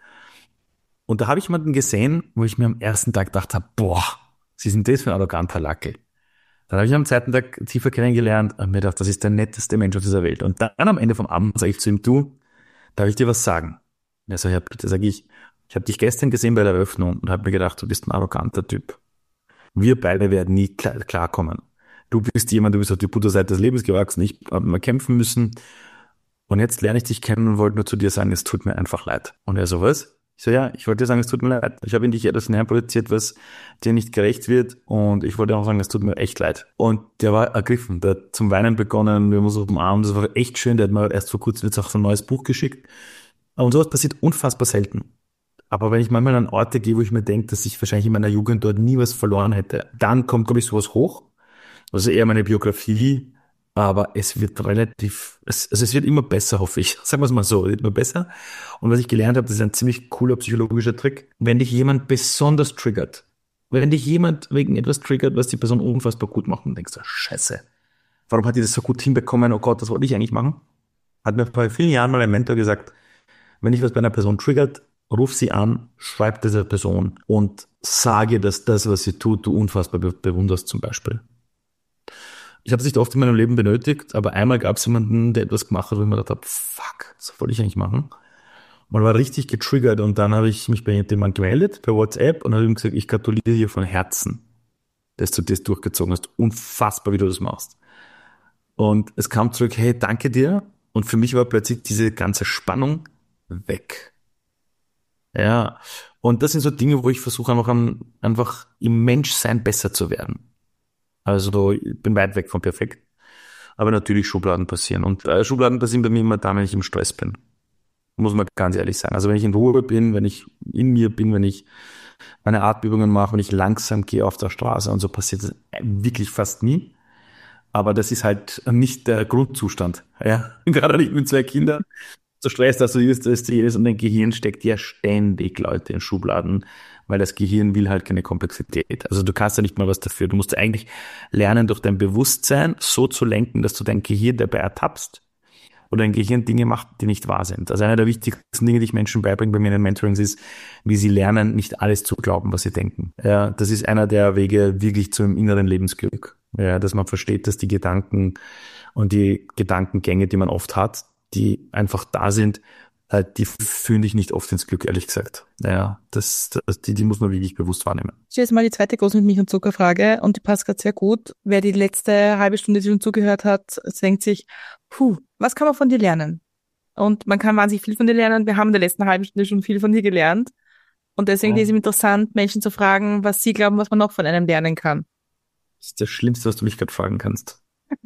Und da habe ich jemanden gesehen, wo ich mir am ersten Tag gedacht habe, boah, sie sind das für ein arroganter Lackel. Dann habe ich am zweiten Tag tiefer kennengelernt und mir gedacht, das ist der netteste Mensch auf dieser Welt. Und dann am Ende vom Abend sage ich zu ihm, du, darf ich dir was sagen? Ja, so, ja, bitte, sage ich, ich habe dich gestern gesehen bei der Eröffnung und habe mir gedacht, du bist ein arroganter Typ. Wir beide werden nie klar, klarkommen. Du bist jemand, du bist auf die Butterseite des Lebens gewachsen, ich habe mal kämpfen müssen. Und jetzt lerne ich dich kennen und wollte nur zu dir sagen, es tut mir einfach leid. Und er so, was? Ich so, ja, ich wollte dir sagen, es tut mir leid. Ich habe in dich etwas hineinprojiziert, was dir nicht gerecht wird. Und ich wollte auch sagen, es tut mir echt leid. Und der war ergriffen. Der hat zum Weinen begonnen. Wir haben uns umarmt. Das war echt schön. Der hat mir erst vor kurzem jetzt auch so ein neues Buch geschickt. Und sowas passiert unfassbar selten. Aber wenn ich manchmal an Orte gehe, wo ich mir denke, dass ich wahrscheinlich in meiner Jugend dort nie was verloren hätte, dann kommt, glaube ich, sowas hoch. Also eher meine Biografie. Aber es wird relativ, es, also es wird immer besser, hoffe ich. Sagen wir es mal so, es wird immer besser. Und was ich gelernt habe, das ist ein ziemlich cooler psychologischer Trick. Wenn dich jemand besonders triggert, wenn dich jemand wegen etwas triggert, was die Person unfassbar gut macht, und denkst du, scheiße, warum hat die das so gut hinbekommen? Oh Gott, das wollte ich eigentlich machen. Hat mir vor vielen Jahren mal ein Mentor gesagt, wenn dich was bei einer Person triggert, ruf sie an, schreib dieser Person und sage, dass das, was sie tut, du unfassbar be- bewunderst zum Beispiel. Ich habe es nicht oft in meinem Leben benötigt, aber einmal gab es jemanden, der etwas gemacht hat, wo ich mir gedacht habe, fuck, was wollte ich eigentlich machen? Man war richtig getriggert und dann habe ich mich bei jemandem gemeldet, per WhatsApp, und habe ihm gesagt, ich gratuliere dir von Herzen, dass du das durchgezogen hast. Unfassbar, wie du das machst. Und es kam zurück, hey, danke dir. Und für mich war plötzlich diese ganze Spannung weg. Ja, und das sind so Dinge, wo ich versuche einfach, an, einfach im Menschsein besser zu werden. Also ich bin weit weg von perfekt. Aber natürlich Schubladen passieren. Und äh, Schubladen passieren bei mir immer dann, wenn ich im Stress bin. Muss man ganz ehrlich sagen. Also wenn ich in Ruhe bin, wenn ich in mir bin, wenn ich meine Atemübungen mache, wenn ich langsam gehe auf der Straße und so, passiert das wirklich fast nie. Aber das ist halt nicht der Grundzustand. Ja, gerade nicht mit zwei Kindern. So Stress, dass du ist, dass du jedes, und dein Gehirn steckt ja ständig Leute in Schubladen, weil das Gehirn will halt keine Komplexität. Also du kannst ja nicht mal was dafür. Du musst eigentlich lernen, durch dein Bewusstsein so zu lenken, dass du dein Gehirn dabei ertappst oder dein Gehirn Dinge macht, die nicht wahr sind. Also einer der wichtigsten Dinge, die ich Menschen beibringe bei mir in den Mentorings, ist, wie sie lernen, nicht alles zu glauben, was sie denken. Ja, das ist einer der Wege wirklich zum inneren Lebensglück. Ja, dass man versteht, dass die Gedanken und die Gedankengänge, die man oft hat, die einfach da sind, äh, die führen dich nicht oft ins Glück, ehrlich gesagt. Naja, das, das, die, die muss man wirklich bewusst wahrnehmen. Ich stelle jetzt mal die zweite Groß- mit Milch und Zucker-Frage und die passt gerade sehr gut. Wer die letzte halbe Stunde, die schon zugehört hat, denkt sich, puh, was kann man von dir lernen? Und man kann wahnsinnig viel von dir lernen. Wir haben in der letzten halben Stunde schon viel von dir gelernt. Und deswegen ist es interessant, Menschen zu fragen, was sie glauben, was man noch von einem lernen kann. Das ist das Schlimmste, was du mich gerade fragen kannst.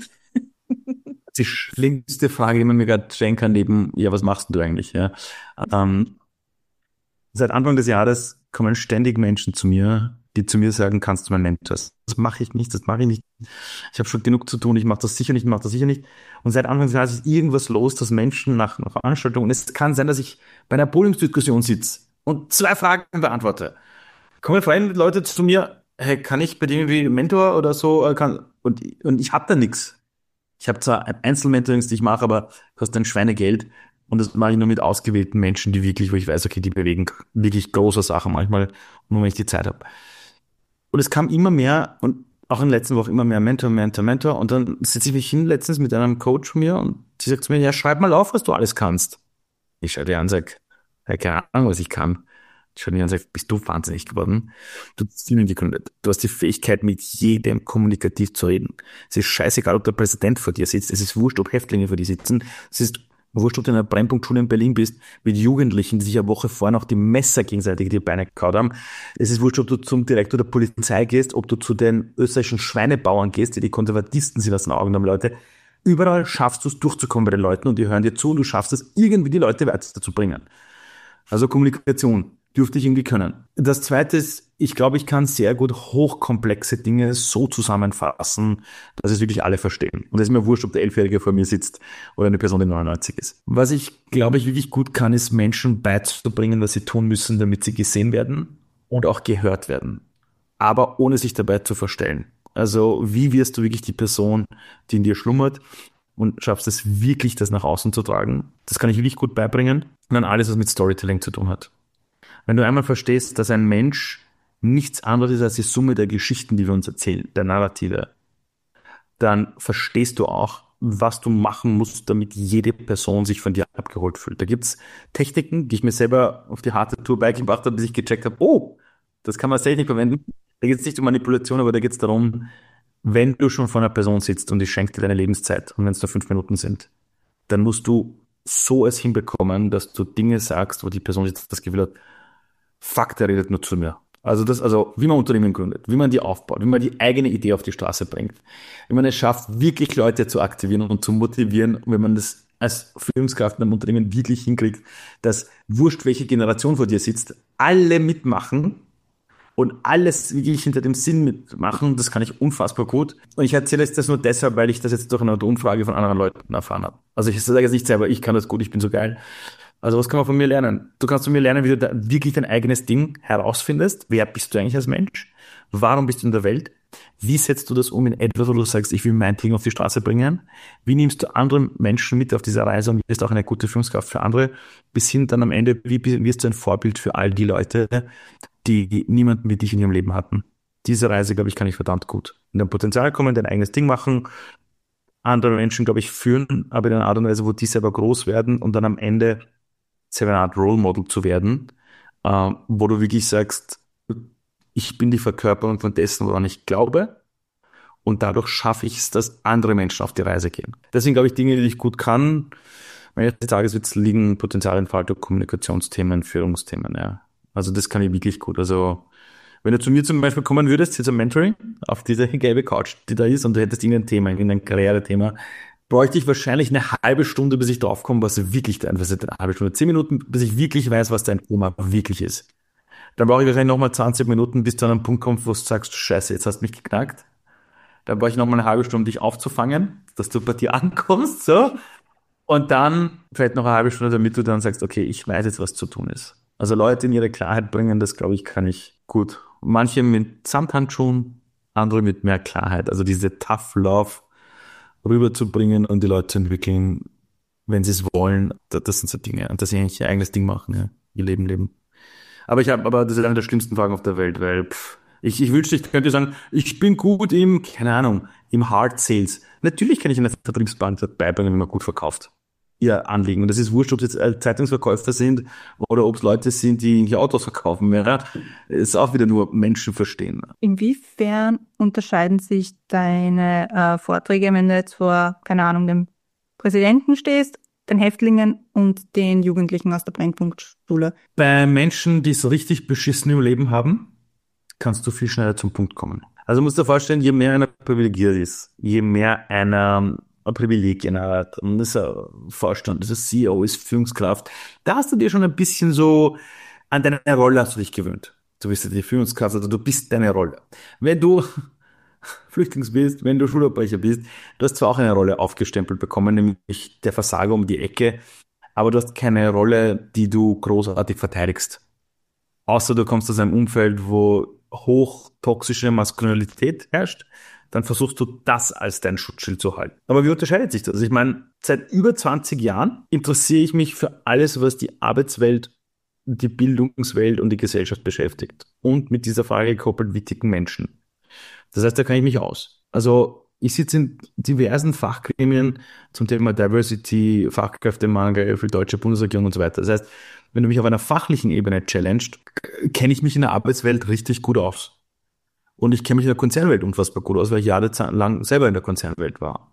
Die schlimmste Frage, die man mir gerade stellen kann, neben, ja, was machst du eigentlich? Ja? Ähm, seit Anfang des Jahres kommen ständig Menschen zu mir, die zu mir sagen, kannst du mein Mentor sein? Das mache ich nicht, das mache ich nicht. Ich habe schon genug zu tun, ich mache das sicher nicht, ich mache das sicher nicht. Und seit Anfang des Jahres ist irgendwas los, dass Menschen nach, nach Veranstaltungen, und es kann sein, dass ich bei einer Podiumsdiskussion sitze und zwei Fragen beantworte. Kommen vor allem Leute zu mir, hey, kann ich bei dir irgendwie Mentor oder so, äh, kann, und, und ich habe da nichts. Ich habe zwar Einzelmentorings, die ich mache, aber kostet ein Schweinegeld. Und das mache ich nur mit ausgewählten Menschen, die wirklich, wo ich weiß, okay, die bewegen wirklich große Sachen manchmal, nur wenn ich die Zeit habe. Und es kam immer mehr, und auch in der letzten Woche immer mehr Mentor, Mentor, Mentor. Und dann sitze ich mich hin letztens mit einem Coach von mir und die sagt zu mir, ja, schreib mal auf, was du alles kannst. Ich schaue dir an und sage, ja, keine Ahnung, was ich kann. Ich schaue dir an und sage, bist du wahnsinnig geworden? Du, du hast die Fähigkeit, mit jedem kommunikativ zu reden. Es ist scheißegal, ob der Präsident vor dir sitzt. Es ist wurscht, ob Häftlinge vor dir sitzen. Es ist wurscht, ob du in einer Brennpunktschule in Berlin bist, mit Jugendlichen, die sich eine Woche vorher noch die Messer gegenseitig die Beine gekaut haben. Es ist wurscht, ob du zum Direktor der Polizei gehst, ob du zu den österreichischen Schweinebauern gehst, die die Konservatisten sind aus den Augen haben, Leute. Überall schaffst du es durchzukommen bei den Leuten und die hören dir zu und du schaffst es, irgendwie die Leute weiterzubringen. Also Kommunikation dürfte ich irgendwie können. Das Zweite ist, ich glaube, ich kann sehr gut hochkomplexe Dinge so zusammenfassen, dass es wirklich alle verstehen. Und es ist mir wurscht, ob der Elfjährige vor mir sitzt oder eine Person, die neunundneunzig ist. Was ich, glaube ich, wirklich gut kann, ist Menschen beizubringen, was sie tun müssen, damit sie gesehen werden und auch gehört werden. Aber ohne sich dabei zu verstellen. Also wie wirst du wirklich die Person, die in dir schlummert, und schaffst es wirklich, das nach außen zu tragen? Das kann ich wirklich gut beibringen. Und dann alles, was mit Storytelling zu tun hat. Wenn du einmal verstehst, dass ein Mensch nichts anderes ist als die Summe der Geschichten, die wir uns erzählen, der Narrative, dann verstehst du auch, was du machen musst, damit jede Person sich von dir abgeholt fühlt. Da gibt's Techniken, die ich mir selber auf die harte Tour beigebracht habe, bis ich gecheckt habe, oh, das kann man selbst nicht verwenden. Da geht es nicht um Manipulation, aber da geht es darum, wenn du schon vor einer Person sitzt und die schenkt dir deine Lebenszeit und wenn es nur fünf Minuten sind, dann musst du so es hinbekommen, dass du Dinge sagst, wo die Person jetzt das Gefühl hat, fuck, der redet nur zu mir. Also das, also wie man Unternehmen gründet, wie man die aufbaut, wie man die eigene Idee auf die Straße bringt, wie man es schafft, wirklich Leute zu aktivieren und zu motivieren, wenn man das als Führungskraft in einem Unternehmen wirklich hinkriegt, dass wurscht, welche Generation vor dir sitzt, alle mitmachen und alles wirklich hinter dem Sinn mitmachen, das kann ich unfassbar gut. Und ich erzähle jetzt das nur deshalb, weil ich das jetzt durch eine Umfrage von anderen Leuten erfahren habe. Also ich sage jetzt nicht selber, ich kann das gut, ich bin so geil. Also was kann man von mir lernen? Du kannst von mir lernen, wie du da wirklich dein eigenes Ding herausfindest. Wer bist du eigentlich als Mensch? Warum bist du in der Welt? Wie setzt du das um in etwas, wo du sagst, ich will mein Ding auf die Straße bringen? Wie nimmst du andere Menschen mit auf dieser Reise und wirst auch eine gute Führungskraft für andere? Bis hin dann am Ende, wie wirst du ein Vorbild für all die Leute, die niemanden wie dich in ihrem Leben hatten? Diese Reise, glaube ich, kann ich verdammt gut. In dein Potenzial kommen, dein eigenes Ding machen, andere Menschen, glaube ich, führen, aber in einer Art und Weise, wo die selber groß werden und dann am Ende selber eine Art Role Model zu werden, äh, wo du wirklich sagst, ich bin die Verkörperung von dessen, woran ich glaube und dadurch schaffe ich es, dass andere Menschen auf die Reise gehen. Deswegen glaube ich, Dinge, die ich gut kann, meine Tageswitz liegen Potenzialentfaltung, Kommunikationsthemen, Führungsthemen, ja. Also das kann ich wirklich gut. Also wenn du zu mir zum Beispiel kommen würdest, jetzt ein Mentoring, auf diese gelbe Couch, die da ist, und du hättest irgendein Thema, irgendein Karriere-Thema, bräuchte ich wahrscheinlich eine halbe Stunde, bis ich draufkomme, was wirklich dein, was ist eine halbe Stunde, zehn Minuten, bis ich wirklich weiß, was dein Thema wirklich ist. Dann brauche ich wahrscheinlich nochmal zwanzig Minuten, bis du an einen Punkt kommst, wo du sagst, scheiße, jetzt hast du mich geknackt. Dann brauche ich nochmal eine halbe Stunde, um dich aufzufangen, dass du bei dir ankommst, so. Und dann vielleicht noch eine halbe Stunde, damit du dann sagst, okay, ich weiß jetzt, was zu tun ist. Also Leute in ihre Klarheit bringen, das glaube ich, kann ich gut. Manche mit Samthandschuhen, andere mit mehr Klarheit. Also diese Tough Love rüberzubringen und die Leute zu entwickeln, wenn sie es wollen. Das sind so Dinge. Und dass sie eigentlich ihr eigenes Ding machen, ja, ihr Leben leben. Aber ich habe, aber das ist eine der schlimmsten Fragen auf der Welt, weil pff, ich, ich wünschte, ich könnte sagen, ich bin gut im, keine Ahnung, im Hard Sales. Natürlich kann ich in der Vertriebsbahn beibringen, wie man gut verkauft. ihr Anliegen. Und das ist wurscht, ob es jetzt Zeitungsverkäufer sind oder ob es Leute sind, die hier Autos verkaufen. Ja, ist auch wieder nur Menschen verstehen. Inwiefern unterscheiden sich deine äh, Vorträge, wenn du jetzt vor, keine Ahnung, dem Präsidenten stehst, den Häftlingen und den Jugendlichen aus der Brennpunktschule? Bei Menschen, die es richtig beschissen im Leben haben, kannst du viel schneller zum Punkt kommen. Also musst du dir vorstellen, je mehr einer privilegiert ist, je mehr einer ein Privileg in einer Art, und das ist ein Vorstand, das ist ein C E O, ist Führungskraft, da hast du dir schon ein bisschen so an deine Rolle hast du dich gewöhnt. Du bist ja die Führungskraft, also du bist deine Rolle. Wenn du Flüchtlings bist, wenn du Schulabbrecher bist, du hast zwar auch eine Rolle aufgestempelt bekommen, nämlich der Versager um die Ecke, aber du hast keine Rolle, die du großartig verteidigst. Außer du kommst aus einem Umfeld, wo hochtoxische Maskulinität herrscht, dann versuchst du das als dein Schutzschild zu halten. Aber wie unterscheidet sich das? Also ich meine, seit über zwanzig Jahren interessiere ich mich für alles, was die Arbeitswelt, die Bildungswelt und die Gesellschaft beschäftigt. Und mit dieser Frage gekoppelt, wie ticken Menschen. Das heißt, da kann ich mich aus. Also ich sitze in diversen Fachgremien zum Thema Diversity, Fachkräftemangel für die deutsche Bundesregierung und so weiter. Das heißt, wenn du mich auf einer fachlichen Ebene challenged, kenne ich mich in der Arbeitswelt richtig gut aus. Und ich kenne mich in der Konzernwelt unfassbar gut aus, weil ich jahrelang selber in der Konzernwelt war.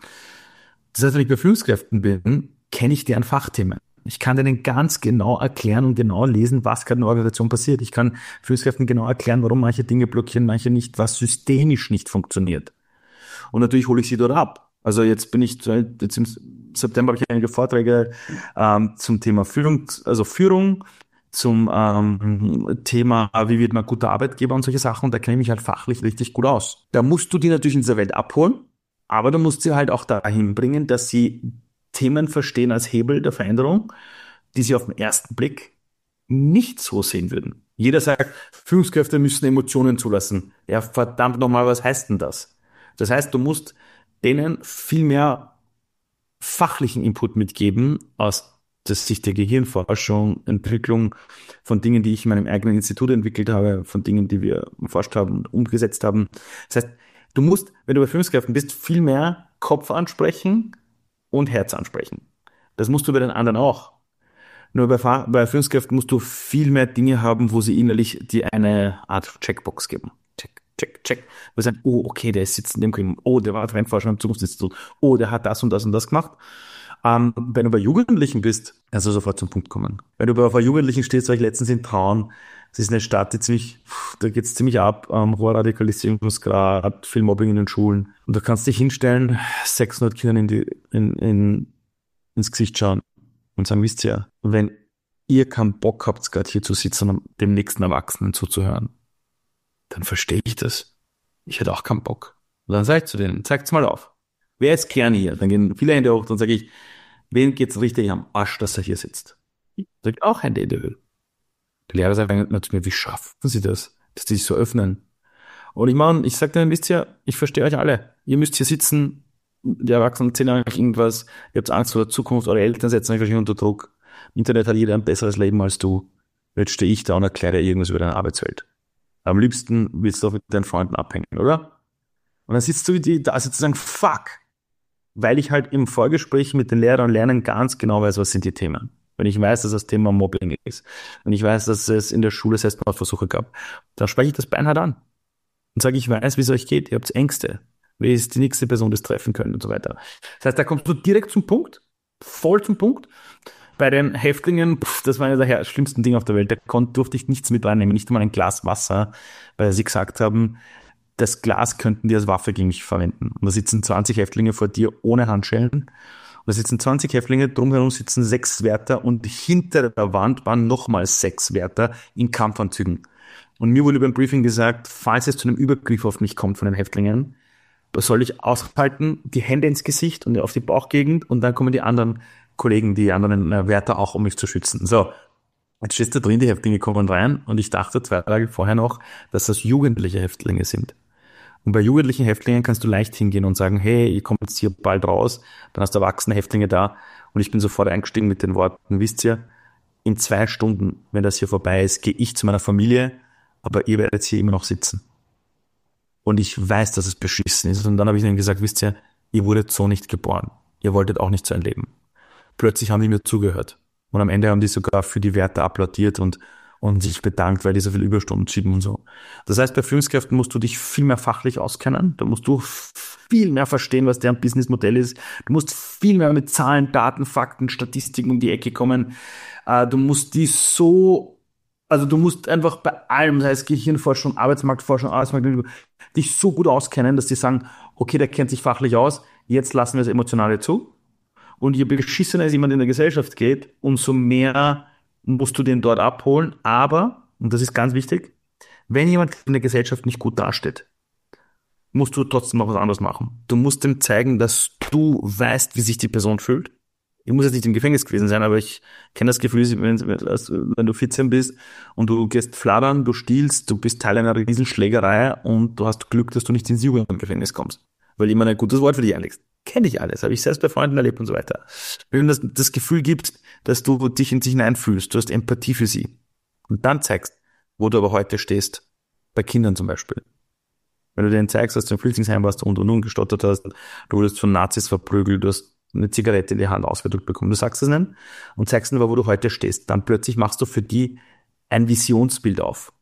Das heißt, wenn ich bei Führungskräften bin, kenne ich deren Fachthemen. Ich kann denen ganz genau erklären und genau lesen, was gerade in der Organisation passiert. Ich kann Führungskräften genau erklären, warum manche Dinge blockieren, manche nicht, was systemisch nicht funktioniert. Und natürlich hole ich sie dort ab. Also jetzt bin ich, jetzt im September habe ich einige Vorträge ähm, zum Thema Führung, also Führung, zum ähm, Thema, wie wird man guter Arbeitgeber und solche Sachen. Und da kenne ich mich halt fachlich richtig gut aus. Da musst du die natürlich in dieser Welt abholen, aber du musst sie halt auch dahin bringen, dass sie Themen verstehen als Hebel der Veränderung, die sie auf den ersten Blick nicht so sehen würden. Jeder sagt, Führungskräfte müssen Emotionen zulassen. Ja, verdammt nochmal, was heißt denn das? Das heißt, du musst denen viel mehr fachlichen Input mitgeben aus der Sicht der Gehirnforschung, Entwicklung von Dingen, die ich in meinem eigenen Institut entwickelt habe, von Dingen, die wir erforscht haben und umgesetzt haben. Das heißt, du musst, wenn du bei Führungskräften bist, viel mehr Kopf ansprechen und Herz ansprechen. Das musst du bei den anderen auch. Nur bei, bei Führungskräften musst du viel mehr Dinge haben, wo sie innerlich dir eine Art Checkbox geben. Check, check, check. Wo sie sagen, oh, okay, der ist jetzt in dem Gremium. Oh, der war Trendforscher im Zukunftsinstitut. Oh, der hat das und das und das gemacht. Ähm, wenn du bei Jugendlichen bist, kannst du sofort zum Punkt kommen. Wenn du bei Jugendlichen stehst, war ich letztens in Traun. Es ist eine Stadt, die ziemlich, da geht's ziemlich ab, ähm, hoher Radikalisierungsgrad, viel Mobbing in den Schulen. Und da kannst du dich hinstellen, sechshundert Kindern in die, in, in, ins Gesicht schauen und sagen, wisst ihr, wenn ihr keinen Bock habt, gerade hier zu sitzen und dem nächsten Erwachsenen zuzuhören, dann verstehe ich das. Ich hätte auch keinen Bock. Und dann sag ich zu denen, zeigt's mal auf. Wer ist Kern hier? Dann gehen viele Hände hoch, dann sage ich, wen geht's richtig am Arsch, dass er hier sitzt? Sag ich, auch Hände in die Höhe. Der Lehrer sagt zu mir, wie schaffen Sie das, dass die sich so öffnen? Und ich meine, ich sage denen, wisst ihr, ich verstehe euch alle. Ihr müsst hier sitzen, die Erwachsenen erzählen euch irgendwas, ihr habt Angst vor der Zukunft, eure Eltern setzen euch unter Druck. Im Internet hat jeder ein besseres Leben als du. Jetzt stehe ich da und erkläre dir irgendwas über deine Arbeitswelt. Am liebsten willst du auch mit deinen Freunden abhängen, oder? Und dann sitzt du da sitzt und sagst, fuck, weil ich halt im Vorgespräch mit den Lehrern und Lernern ganz genau weiß, was sind die Themen. Wenn ich weiß, dass das Thema Mobbing ist, wenn ich weiß, dass es in der Schule Selbstmordversuche gab, dann spreche ich das beinhart an und sage, ich weiß, wie es euch geht, ihr habt Ängste, wie ist die nächste Person das treffen können und so weiter. Das heißt, da kommst du direkt zum Punkt, voll zum Punkt. Bei den Häftlingen, pff, das war einer der schlimmsten Dinge auf der Welt, da konnte, durfte ich nichts mit reinnehmen, nicht einmal ein Glas Wasser, weil sie gesagt haben, das Glas könnten die als Waffe gegen mich verwenden. Und da sitzen zwanzig Häftlinge vor dir ohne Handschellen. Und da sitzen zwanzig Häftlinge, drumherum sitzen sechs Wärter und hinter der Wand waren nochmals sechs Wärter in Kampfanzügen. Und mir wurde beim Briefing gesagt, falls es zu einem Übergriff auf mich kommt von den Häftlingen, soll ich aushalten, die Hände ins Gesicht und auf die Bauchgegend und dann kommen die anderen Kollegen, die anderen Wärter auch, um mich zu schützen. So, jetzt stehst du drin, die Häftlinge kommen rein und ich dachte zwei Tage vorher noch, dass das jugendliche Häftlinge sind. Und bei jugendlichen Häftlingen kannst du leicht hingehen und sagen, hey, ihr kommt jetzt hier bald raus, dann hast du erwachsene Häftlinge da und ich bin sofort eingestiegen mit den Worten, wisst ihr, in zwei Stunden, wenn das hier vorbei ist, gehe ich zu meiner Familie, aber ihr werdet hier immer noch sitzen. Und ich weiß, dass es beschissen ist. Und dann habe ich ihnen gesagt, wisst ihr, ihr wurdet so nicht geboren. Ihr wolltet auch nicht so ein Leben. plötzlich haben die mir zugehört. Und am Ende haben die sogar für die Werte applaudiert und, und sich bedankt, weil die so viel Überstunden schieben und so. Das heißt, bei Führungskräften musst du dich viel mehr fachlich auskennen. Da musst du viel mehr verstehen, was deren Businessmodell ist. Du musst viel mehr mit Zahlen, Daten, Fakten, Statistiken um die Ecke kommen. Du musst die so, also du musst einfach bei allem, sei es Gehirnforschung, Arbeitsmarktforschung, Arbeitsmarkt, dich so gut auskennen, dass die sagen, okay, der kennt sich fachlich aus, jetzt lassen wir das Emotionale zu. Und je beschissener es jemand in der Gesellschaft geht, umso mehr musst du den dort abholen. Aber, und das ist ganz wichtig, wenn jemand in der Gesellschaft nicht gut dasteht, musst du trotzdem noch was anderes machen. Du musst ihm zeigen, dass du weißt, wie sich die Person fühlt. Ich muss jetzt nicht im Gefängnis gewesen sein, aber ich kenne das Gefühl, wenn, wenn du vierzehn bist und du gehst fladern, du stiehlst, du bist Teil einer riesen Schlägerei und du hast Glück, dass du nicht ins Jugendgefängnis kommst, weil jemand ein gutes Wort für dich einlegst. Kenne ich alles, habe ich selbst bei Freunden erlebt und so weiter. Wenn du das, das Gefühl gibst, dass du dich in sich hineinfühlst, du hast Empathie für sie und dann zeigst, wo du aber heute stehst, bei Kindern zum Beispiel. Wenn du denen zeigst, dass du im Flüchtlingsheim warst und und und gestottert hast, du wurdest von Nazis verprügelt, du hast eine Zigarette in die Hand ausgedrückt bekommen, du sagst es nicht und zeigst ihnen aber, wo du heute stehst. Dann plötzlich machst du für die ein Visionsbild auf.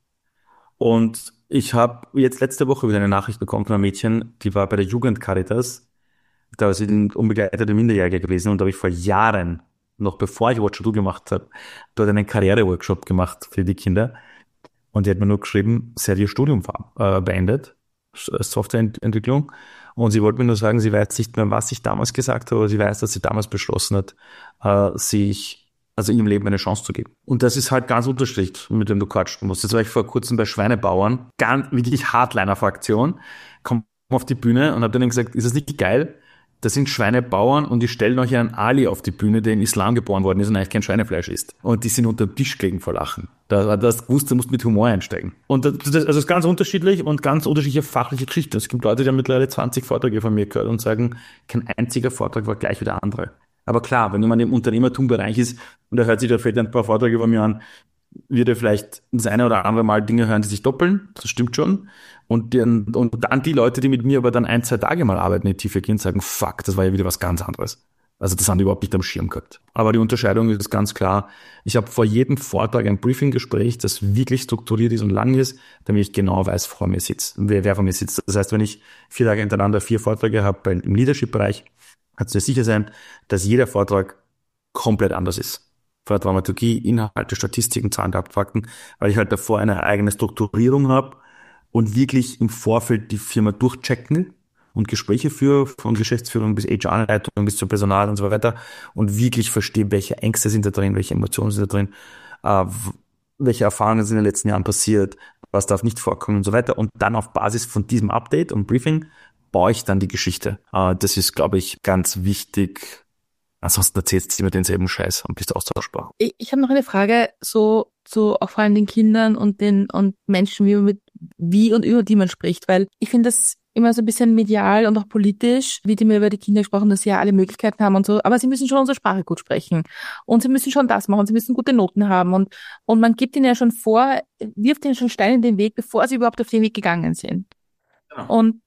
Und ich habe jetzt letzte Woche wieder eine Nachricht bekommen von einem Mädchen, die war bei der Jugendcaritas. Da sind unbegleitete Minderjährige gewesen und da habe ich vor Jahren, noch bevor ich What to Do gemacht habe, dort einen Karriereworkshop gemacht für die Kinder. Und die hat mir nur geschrieben, sie hat ihr Studium äh, beendet, Softwareentwicklung. Und sie wollte mir nur sagen, sie weiß nicht mehr, was ich damals gesagt habe, aber sie weiß, dass sie damals beschlossen hat, äh, sich, also ihrem Leben eine Chance zu geben. Und das ist halt ganz unterschiedlich, mit dem du quatschen musst. Jetzt war ich vor kurzem bei Schweinebauern, ganz wirklich Hardliner-Fraktion, komme auf die Bühne und habe denen gesagt, ist das nicht geil? Das sind Schweinebauern und die stellen euch einen Ali auf die Bühne, der in Islam geboren worden ist und eigentlich kein Schweinefleisch isst. Und die sind unter dem Tisch gegen vor Lachen. Da das gewusst, du musst mit Humor einsteigen. Und das, das, also das ist ganz unterschiedlich und ganz unterschiedliche fachliche Geschichten. Es gibt Leute, die haben mittlerweile zwanzig Vorträge von mir gehört und sagen, kein einziger Vortrag war gleich wie der andere. Aber klar, wenn jemand im Unternehmertumbereich ist und er hört sich da vielleicht ein paar Vorträge von mir an, wird er vielleicht das eine oder andere Mal Dinge hören, die sich doppeln. Das stimmt schon. Und, die, und dann die Leute, die mit mir aber dann ein, zwei Tage mal arbeiten, in die Tiefe gehen, sagen, fuck, das war ja wieder was ganz anderes. Also das haben die überhaupt nicht am Schirm gehabt. Aber die Unterscheidung ist ganz klar. Ich habe vor jedem Vortrag ein Briefing-Gespräch, das wirklich strukturiert ist und lang ist, damit ich genau weiß, vor mir sitzt, wer, wer vor mir sitzt. Das heißt, wenn ich vier Tage hintereinander vier Vorträge habe im Leadership-Bereich, kannst du dir sicher sein, dass jeder Vortrag komplett anders ist. Von der Dramaturgie, Inhalte, Statistiken, Zahlen, Daten, Fakten, weil ich halt davor eine eigene Strukturierung habe und wirklich im Vorfeld die Firma durchchecken und Gespräche führe, von Geschäftsführung bis H R-Leitung bis zum Personal und so weiter und wirklich verstehe, welche Ängste sind da drin, welche Emotionen sind da drin, äh, welche Erfahrungen sind in den letzten Jahren passiert, was darf nicht vorkommen und so weiter. Und dann auf Basis von diesem Update und Briefing baue ich dann die Geschichte. Äh, das ist, glaube ich, ganz wichtig. Ansonsten erzählst du immer denselben Scheiß und bist austauschbar. Ich, ich habe noch eine Frage, so zu auch vor allem den Kindern und den und Menschen, wie man mit wie und über die man spricht, weil ich finde das immer so ein bisschen medial und auch politisch, wie die mir über die Kinder gesprochen, dass sie ja alle Möglichkeiten haben und so, aber sie müssen schon unsere Sprache gut sprechen und sie müssen schon das machen, sie müssen gute Noten haben und und man gibt ihnen ja schon vor, wirft ihnen schon Steine in den Weg, bevor sie überhaupt auf den Weg gegangen sind. Ja. Und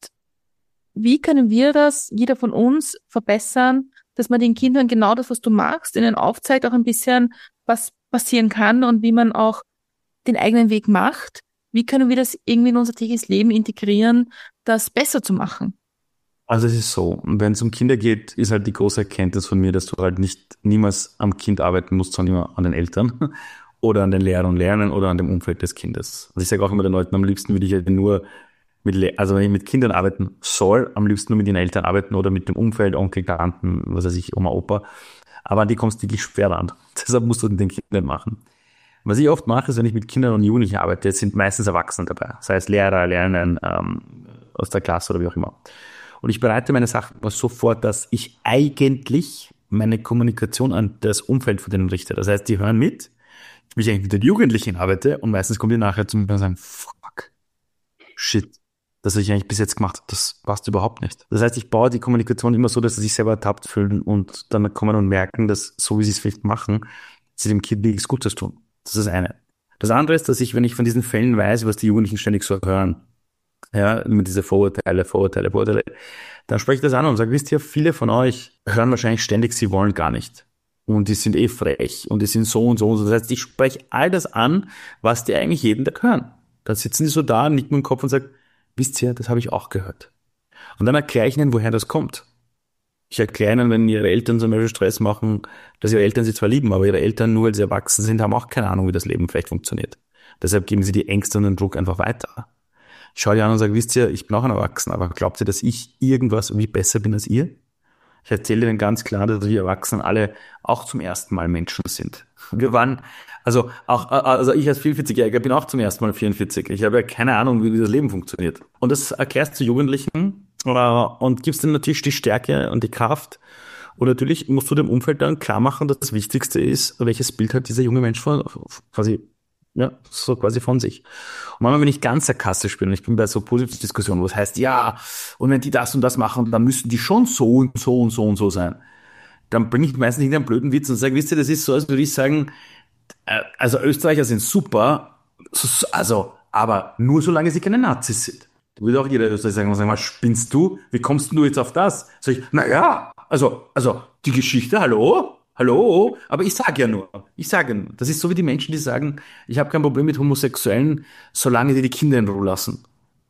wie können wir das, jeder von uns, verbessern, dass man den Kindern genau das, was du machst, ihnen aufzeigt, auch ein bisschen, was passieren kann und wie man auch den eigenen Weg macht. Wie können wir das irgendwie in unser tägliches Leben integrieren, das besser zu machen? Also es ist so, wenn es um Kinder geht, ist halt die große Erkenntnis von mir, dass du halt nicht niemals am Kind arbeiten musst, sondern immer an den Eltern oder an den Lehrern und Lernern oder an dem Umfeld des Kindes. Also ich sage auch immer den Leuten, am liebsten würde ich halt nur Mit, also wenn ich mit Kindern arbeiten soll, am liebsten nur mit den Eltern arbeiten oder mit dem Umfeld, Onkel, Tanten, was weiß ich, Oma, Opa. Aber an die kommst du wirklich schwer ran. Deshalb musst du den Kindern machen. Was ich oft mache, ist, wenn ich mit Kindern und Jugendlichen arbeite, sind meistens Erwachsene dabei. Sei es Lehrer, Lernen, ähm, aus der Klasse oder wie auch immer. Und ich bereite meine Sachen so vor, dass ich eigentlich meine Kommunikation an das Umfeld von denen richte. Das heißt, die hören mit, wie ich eigentlich mit den Jugendlichen arbeite und meistens kommen die nachher zu mir und sagen, fuck, shit. Das, was ich eigentlich bis jetzt gemacht habe, das passt überhaupt nicht. Das heißt, ich baue die Kommunikation immer so, dass sie sich selber ertappt fühlen und dann kommen und merken, dass so wie sie es vielleicht machen, sie dem Kind nichts Gutes tun. Das ist das eine. Das andere ist, dass ich, wenn ich von diesen Fällen weiß, was die Jugendlichen ständig so hören, ja, immer diese Vorurteile, Vorurteile, Vorurteile, dann spreche ich das an und sage, wisst ihr, viele von euch hören wahrscheinlich ständig, sie wollen gar nicht. Und die sind eh frech und die sind so und so und so. Das heißt, ich spreche all das an, was die eigentlich jeden Tag hören. Dann sitzen die so da, nicken mit dem Kopf und sagen, wisst ihr, das habe ich auch gehört. Und dann erkläre ich ihnen, woher das kommt. Ich erkläre ihnen, wenn ihre Eltern zum Beispiel Stress machen, dass ihre Eltern sie zwar lieben, aber ihre Eltern nur, weil sie erwachsen sind, haben auch keine Ahnung, wie das Leben vielleicht funktioniert. Deshalb geben sie die Ängste und den Druck einfach weiter. Ich schaue die an und sage, wisst ihr, ich bin auch ein Erwachsener, aber glaubt ihr, dass ich irgendwas wie besser bin als ihr? Ich erzähle Ihnen ganz klar, dass wir Erwachsenen alle auch zum ersten Mal Menschen sind. Wir waren, also auch, also ich als vierundvierzigjähriger bin auch zum ersten Mal vierundvierzig. Ich habe ja keine Ahnung, wie das Leben funktioniert. Und das erklärst du Jugendlichen äh, und gibst ihnen natürlich die Stärke und die Kraft. Und natürlich musst du dem Umfeld dann klar machen, dass das Wichtigste ist, welches Bild hat dieser junge Mensch von, quasi, ja, so quasi von sich. Und manchmal, wenn ich ganz sarkastisch bin, und ich bin bei so positiven Diskussionen, wo es heißt, ja, und wenn die das und das machen, dann müssen die schon so und so und so und so sein. Dann bringe ich meistens nicht einen blöden Witz und sage, wisst ihr, das ist so, als würde ich sagen, äh, also Österreicher sind super, so, also, aber nur solange sie keine Nazis sind. Da würde auch jeder Österreicher sagen, sag mal, spinnst du? Wie kommst du jetzt auf das? Sag ich, na ja, also, also, die Geschichte, hallo? Hallo? Aber ich sage ja nur, ich sage nur, das ist so wie die Menschen, die sagen, ich habe kein Problem mit Homosexuellen, solange die die Kinder in Ruhe lassen.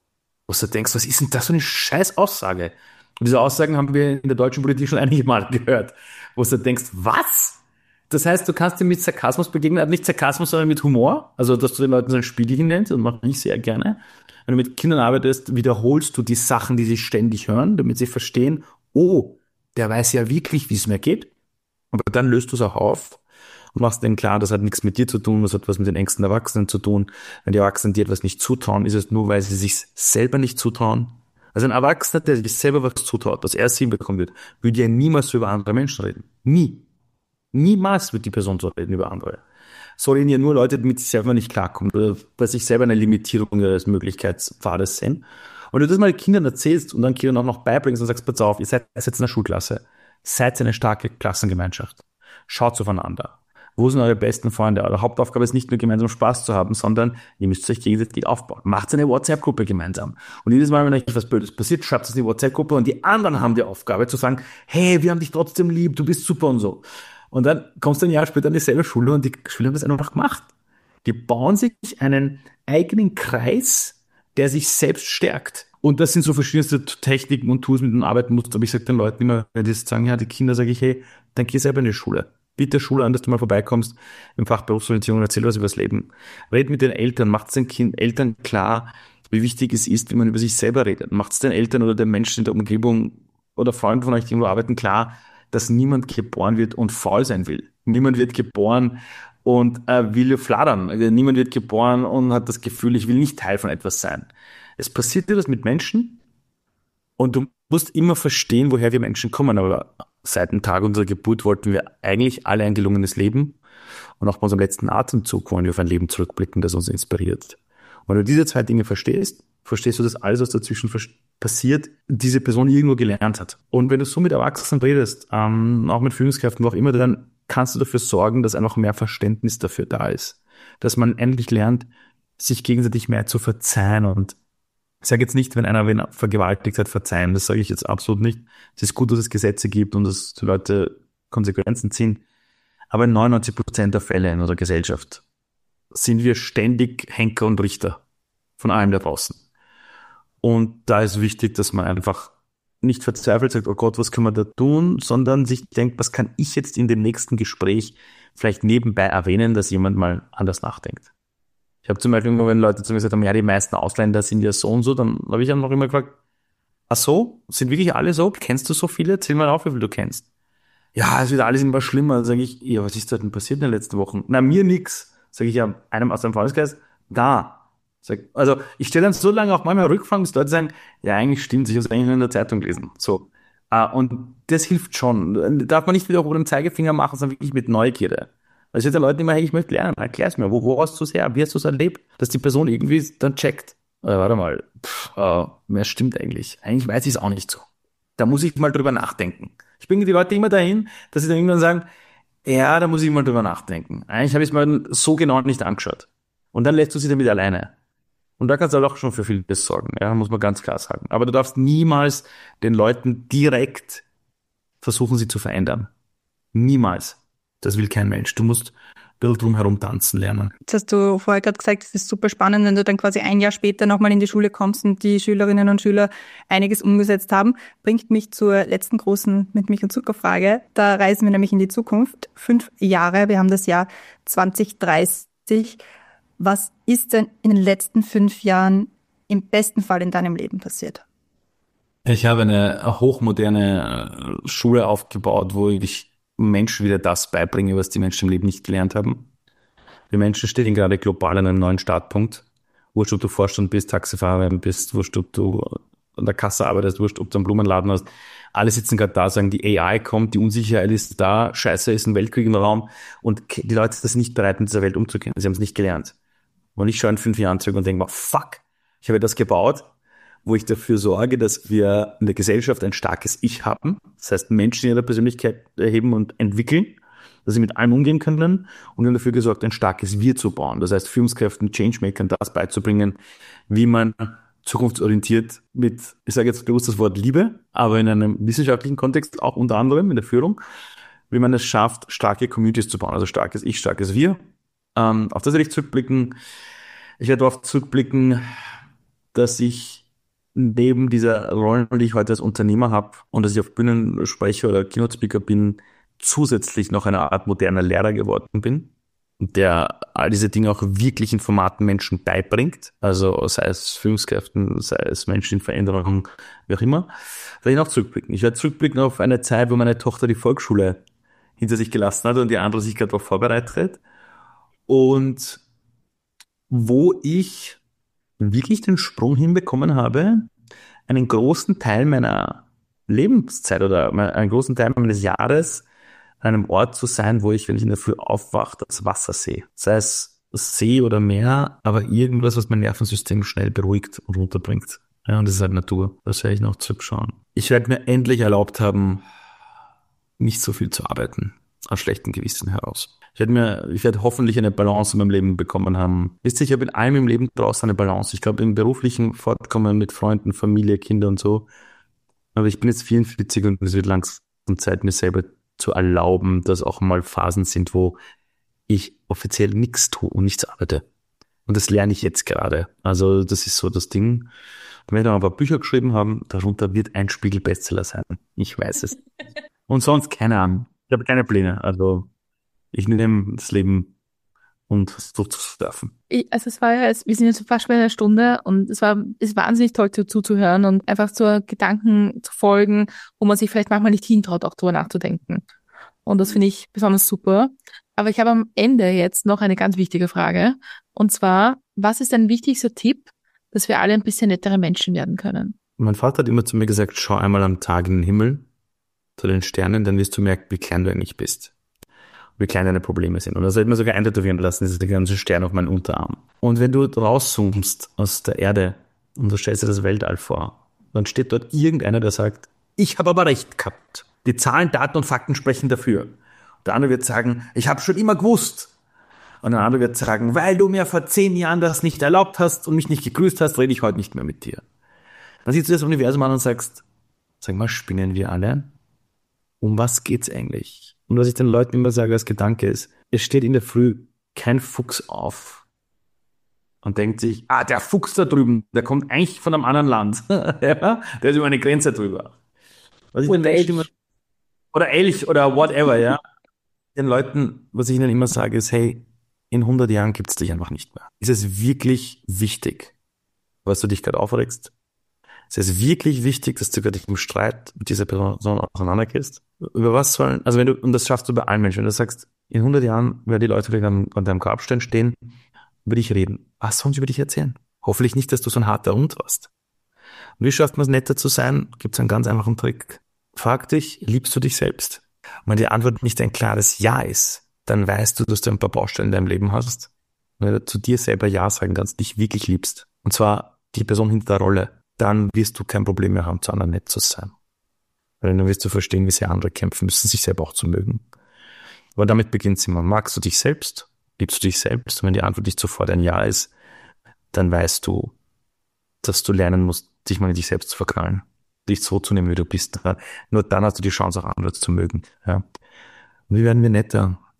Wo du denkst, was ist denn das für eine scheiß Aussage? Und diese Aussagen haben wir in der deutschen Politik schon einige Mal gehört. Wo du denkst, was? Das heißt, du kannst dir mit Sarkasmus begegnen, nicht Sarkasmus, sondern mit Humor. Also, dass du den Leuten so ein Spielchen nennst, und mache ich sehr gerne. Wenn du mit Kindern arbeitest, wiederholst du die Sachen, die sie ständig hören, damit sie verstehen, oh, der weiß ja wirklich, wie es mir geht. Aber dann löst du es auch auf und machst denen klar, das hat nichts mit dir zu tun, das hat was mit den engsten Erwachsenen zu tun. Wenn die Erwachsenen dir etwas nicht zutrauen, ist es nur, weil sie sich selber nicht zutrauen. Also ein Erwachsener, der sich selber was zutraut, dass er es hinbekommen wird, würde ja niemals so über andere Menschen reden. Nie. Niemals wird die Person so reden über andere. So reden ja nur Leute, die mit sich selber nicht klarkommen oder bei sich selber eine Limitierung ihres Möglichkeitspfades sehen. Und wenn du das mal Kindern erzählst und dann Kindern auch noch beibringst und sagst, pass auf, ihr seid jetzt in der Schulklasse, seid eine starke Klassengemeinschaft. Schaut aufeinander. Wo sind eure besten Freunde? Eure Hauptaufgabe ist nicht nur gemeinsam Spaß zu haben, sondern ihr müsst euch gegenseitig aufbauen. Macht eine WhatsApp-Gruppe gemeinsam. Und jedes Mal, wenn euch was Blödes passiert, schreibt es in die WhatsApp-Gruppe und die anderen haben die Aufgabe zu sagen, hey, wir haben dich trotzdem lieb, du bist super und so. Und dann kommst du ein Jahr später an dieselbe Schule und die Schüler haben das einfach gemacht. Die bauen sich einen eigenen Kreis, der sich selbst stärkt. Und das sind so verschiedenste Techniken und Tools, mit denen du arbeiten musst. Aber ich sage den Leuten immer, wenn die sagen, ja, die Kinder, sage ich, hey, dann geh selber in die Schule. Bitte Schule an, dass du mal vorbeikommst im Fach Berufsorientierung und erzähl was über das Leben. Red mit den Eltern, macht den kind, Eltern klar, wie wichtig es ist, wie man über sich selber redet. Macht es den Eltern oder den Menschen in der Umgebung oder Freunden von euch, die irgendwo arbeiten, klar, dass niemand geboren wird und faul sein will. Niemand wird geboren und äh, will fladern. Niemand wird geboren und hat das Gefühl, ich will nicht Teil von etwas sein. Es passiert dir das mit Menschen und du musst immer verstehen, woher wir Menschen kommen. Aber seit dem Tag unserer Geburt wollten wir eigentlich alle ein gelungenes Leben und auch bei unserem letzten Atemzug wollen wir auf ein Leben zurückblicken, das uns inspiriert. Und wenn du diese zwei Dinge verstehst, verstehst du, dass alles, was dazwischen passiert, diese Person irgendwo gelernt hat. Und wenn du so mit Erwachsenen redest, ähm, auch mit Führungskräften, wo auch immer, dann kannst du dafür sorgen, dass einfach mehr Verständnis dafür da ist. Dass man endlich lernt, sich gegenseitig mehr zu verzeihen. Und ich sage jetzt nicht, wenn einer wen vergewaltigt hat, verzeihen. Das sage ich jetzt absolut nicht. Es ist gut, dass es Gesetze gibt und dass die Leute Konsequenzen ziehen. Aber in neunundneunzig Prozent der Fälle in unserer Gesellschaft sind wir ständig Henker und Richter von allem da draußen. Und da ist wichtig, dass man einfach nicht verzweifelt sagt, oh Gott, was können wir da tun, sondern sich denkt, was kann ich jetzt in dem nächsten Gespräch vielleicht nebenbei erwähnen, dass jemand mal anders nachdenkt. Ich habe zum Beispiel, wenn Leute zu mir gesagt haben, ja, die meisten Ausländer sind ja so und so, dann habe ich dann noch immer gefragt, ach so, sind wirklich alle so? Kennst du so viele? Zähl mal auf, wie viele du kennst. Ja, es wird alles immer schlimmer. Dann sage ich, ja, was ist da denn passiert in den letzten Wochen? Na, mir nix. Sage ich ja einem aus dem Freundeskreis, da. Sag, also ich stelle dann so lange auch manchmal Rückfragen, bis Leute sagen, ja, eigentlich stimmt, ich habe es eigentlich nur in der Zeitung gelesen. So. Uh, und das hilft schon. Darf man nicht wieder über den Zeigefinger machen, sondern wirklich mit Neugierde. Also ich sage den Leuten immer, hey, ich möchte lernen, erklär's mir, wo, wo hast du es her? Wie hast du es erlebt? Dass die Person irgendwie dann checkt. Oder warte mal, pff, uh, mehr stimmt eigentlich. Eigentlich weiß ich es auch nicht so. Da muss ich mal drüber nachdenken. Ich bringe die Leute immer dahin, dass sie dann irgendwann sagen, ja, da muss ich mal drüber nachdenken. Eigentlich habe ich es mal so genau nicht angeschaut. Und dann lässt du sie damit alleine. Und da kannst du halt auch schon für vieles sorgen, ja, muss man ganz klar sagen. Aber du darfst niemals den Leuten direkt versuchen, sie zu verändern. Niemals. Das will kein Mensch. Du musst ein bisschen drumherum tanzen lernen. Jetzt hast du vorher gerade gesagt, es ist super spannend, wenn du dann quasi ein Jahr später nochmal in die Schule kommst und die Schülerinnen und Schüler einiges umgesetzt haben. Bringt mich zur letzten großen mit Milch und Zucker Frage. Da reisen wir nämlich in die Zukunft. Fünf Jahre, wir haben das Jahr zwanzig dreißig. Was ist denn in den letzten fünf Jahren im besten Fall in deinem Leben passiert? Ich habe eine hochmoderne Schule aufgebaut, wo ich Menschen wieder das beibringe, was die Menschen im Leben nicht gelernt haben. Wir Menschen stehen gerade global an einem neuen Startpunkt. Wurscht, ob du Vorstand bist, Taxifahrer bist, wurscht, ob du an der Kasse arbeitest, wurscht, ob du einen Blumenladen hast. Alle sitzen gerade da, sagen, die A I kommt, die Unsicherheit ist da, scheiße, ist ein Weltkrieg im Raum und die Leute sind nicht bereit, mit dieser Welt umzugehen. Sie haben es nicht gelernt. Und ich schaue in fünf Jahren zurück und denke, fuck, ich habe das gebaut, wo ich dafür sorge, dass wir in der Gesellschaft ein starkes Ich haben. Das heißt, Menschen ihre Persönlichkeit erheben und entwickeln, dass sie mit allem umgehen können. Und wir haben dafür gesorgt, ein starkes Wir zu bauen. Das heißt, Führungskräften, Changemakern das beizubringen, wie man zukunftsorientiert mit, ich sage jetzt bewusst das Wort Liebe, aber in einem wissenschaftlichen Kontext auch unter anderem in der Führung, wie man es schafft, starke Communities zu bauen. Also starkes Ich, starkes Wir. Ähm, auf das werde ich zurückblicken. Ich werde darauf zurückblicken, dass ich neben dieser Rollen, die ich heute als Unternehmer habe und dass ich auf Bühnen spreche oder Keynote-Speaker bin, zusätzlich noch eine Art moderner Lehrer geworden bin, der all diese Dinge auch wirklich in Formaten Menschen beibringt, also sei es Führungskräften, sei es Menschen in Veränderung, wie auch immer, da werde ich noch zurückblicken. Ich werde zurückblicken auf eine Zeit, wo meine Tochter die Volksschule hinter sich gelassen hat und die andere sich gerade darauf vorbereitet und wo ich wirklich den Sprung hinbekommen habe, einen großen Teil meiner Lebenszeit oder einen großen Teil meines Jahres an einem Ort zu sein, wo ich, wenn ich in der Früh aufwache, das Wasser sehe. Sei es See oder Meer, aber irgendwas, was mein Nervensystem schnell beruhigt und runterbringt. Ja, und das ist halt Natur. Das werde ich noch zurückschauen. Ich werde mir endlich erlaubt haben, nicht so viel zu arbeiten, aus schlechtem Gewissen heraus. Ich werde mir, ich werde hoffentlich eine Balance in meinem Leben bekommen haben. Wisst ihr, ich habe in allem im Leben draußen eine Balance. Ich glaube, im beruflichen Fortkommen mit Freunden, Familie, Kinder und so. Aber ich bin jetzt vierundvierzig und es wird langsam Zeit, mir selber zu erlauben, dass auch mal Phasen sind, wo ich offiziell nichts tue und nichts arbeite. Und das lerne ich jetzt gerade. Also das ist so das Ding. Ich werde noch ein paar Bücher geschrieben haben, darunter wird ein Spiegel-Bestseller sein. Ich weiß es. Und sonst keine Ahnung. Ich habe keine Pläne. Also ich nehme das Leben und versuche zu surfen. Ich, also es war ja, es, wir sind jetzt fast bei einer Stunde und es war ist wahnsinnig toll zu, zuzuhören und einfach so Gedanken zu folgen, wo man sich vielleicht manchmal nicht hintraut, auch drüber nachzudenken. Und das finde ich besonders super. Aber ich habe am Ende jetzt noch eine ganz wichtige Frage. Und zwar, was ist dein wichtigster Tipp, dass wir alle ein bisschen nettere Menschen werden können? Mein Vater hat immer zu mir gesagt, schau einmal am Tag in den Himmel, zu den Sternen, dann wirst du merken, wie klein du eigentlich bist. Wie klein deine Probleme sind. Und das hat mir sogar eintätowieren lassen, das ist der ganze Stern auf meinen Unterarm. Und wenn du rauszoomst aus der Erde und du stellst dir das Weltall vor, dann steht dort irgendeiner, der sagt, ich habe aber recht gehabt. Die Zahlen, Daten und Fakten sprechen dafür. Der andere wird sagen, ich habe schon immer gewusst. Und der andere wird sagen, weil du mir vor zehn Jahren das nicht erlaubt hast und mich nicht gegrüßt hast, rede ich heute nicht mehr mit dir. Dann siehst du das Universum an und sagst, sag mal, spinnen wir alle? Um was geht's eigentlich? Und was ich den Leuten immer sage als Gedanke ist, es steht in der Früh kein Fuchs auf und denkt sich, ah, der Fuchs da drüben, der kommt eigentlich von einem anderen Land. Ja, der ist über eine Grenze drüber. Was ich Oder den Elch. Immer, oder Elch oder whatever, ja. Den Leuten, was ich ihnen immer sage, ist, hey, in hundert Jahren gibt's dich einfach nicht mehr. Ist es wirklich wichtig, was du dich gerade aufregst? Ist es wirklich wichtig, dass du gerade im Streit mit dieser Person auseinandergehst? Über was sollen, also wenn du, und das schaffst du bei allen Menschen, wenn du sagst, in hundert Jahren werden die Leute vielleicht an, an deinem Grabstein stehen, über dich reden. Was sollen sie über dich erzählen? Hoffentlich nicht, dass du so ein harter Hund warst. Und wie schafft man es, netter zu sein? Gibt es einen ganz einfachen Trick. Frag dich, liebst du dich selbst? Und wenn die Antwort nicht ein klares Ja ist, dann weißt du, dass du ein paar Baustellen in deinem Leben hast. Und wenn du zu dir selber Ja sagen kannst, dich wirklich liebst, und zwar die Person hinter der Rolle, dann wirst du kein Problem mehr haben, zu anderen nett zu sein. Weil dann wirst du verstehen, wie sehr andere kämpfen müssen, sich selber auch zu mögen. Aber damit beginnt es immer. Magst du dich selbst? Liebst du dich selbst? Und wenn die Antwort nicht sofort ein Ja ist, dann weißt du, dass du lernen musst, dich mal in dich selbst zu verknallen. Dich so zu nehmen, wie du bist. Nur dann hast du die Chance, auch andere zu mögen. Ja. Und wie werden wir netter?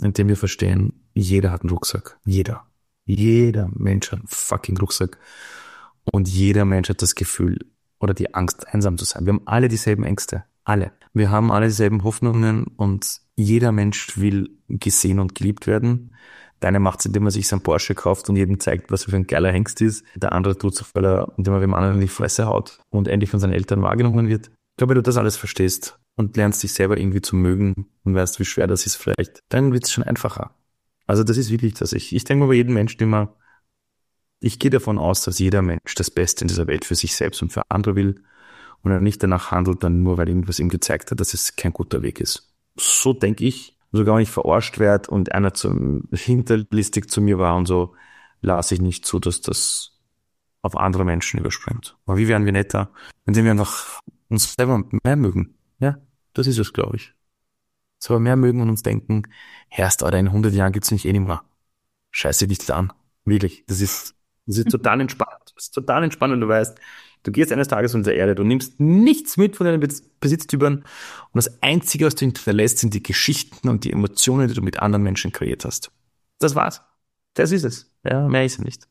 indem wir verstehen, jeder hat einen Rucksack. Jeder. Jeder Mensch hat einen fucking Rucksack. Und jeder Mensch hat das Gefühl oder die Angst, einsam zu sein. Wir haben alle dieselben Ängste. Alle. Wir haben alle dieselben Hoffnungen und jeder Mensch will gesehen und geliebt werden. Der eine macht es, indem er sich sein Porsche kauft und jedem zeigt, was er für ein geiler Hengst ist. Der andere tut es, weil er, indem er dem anderen in die Fresse haut und endlich von seinen Eltern wahrgenommen wird. Ich glaube, wenn du das alles verstehst und lernst dich selber irgendwie zu mögen und weißt, wie schwer das ist vielleicht, dann wird es schon einfacher. Also das ist wirklich das. Ich, ich denke mal bei jedem Menschen immer, ich gehe davon aus, dass jeder Mensch das Beste in dieser Welt für sich selbst und für andere will und er nicht danach handelt, dann nur, weil irgendwas ihm gezeigt hat, dass es kein guter Weg ist. So denke ich. Sogar wenn ich verarscht werde und einer zum hinterlistig zu mir war und so, lasse ich nicht zu, dass das auf andere Menschen überspringt. Aber wie wären wir netter, indem wir einfach uns selber mehr mögen? Ja, das ist es, glaube ich. So mehr mögen und uns denken, Herrst, Alter, in hundert Jahren gibt's mich eh nicht mehr. Scheiße dich da an. Wirklich. Das ist, das ist total entspannt. Das ist total entspannt, wenn du weißt, du gehst eines Tages von der Erde, du nimmst nichts mit von deinen Besitztümern und das Einzige, was du hinterlässt, sind die Geschichten und die Emotionen, die du mit anderen Menschen kreiert hast. Das war's. Das ist es. Ja, mehr ist es nicht.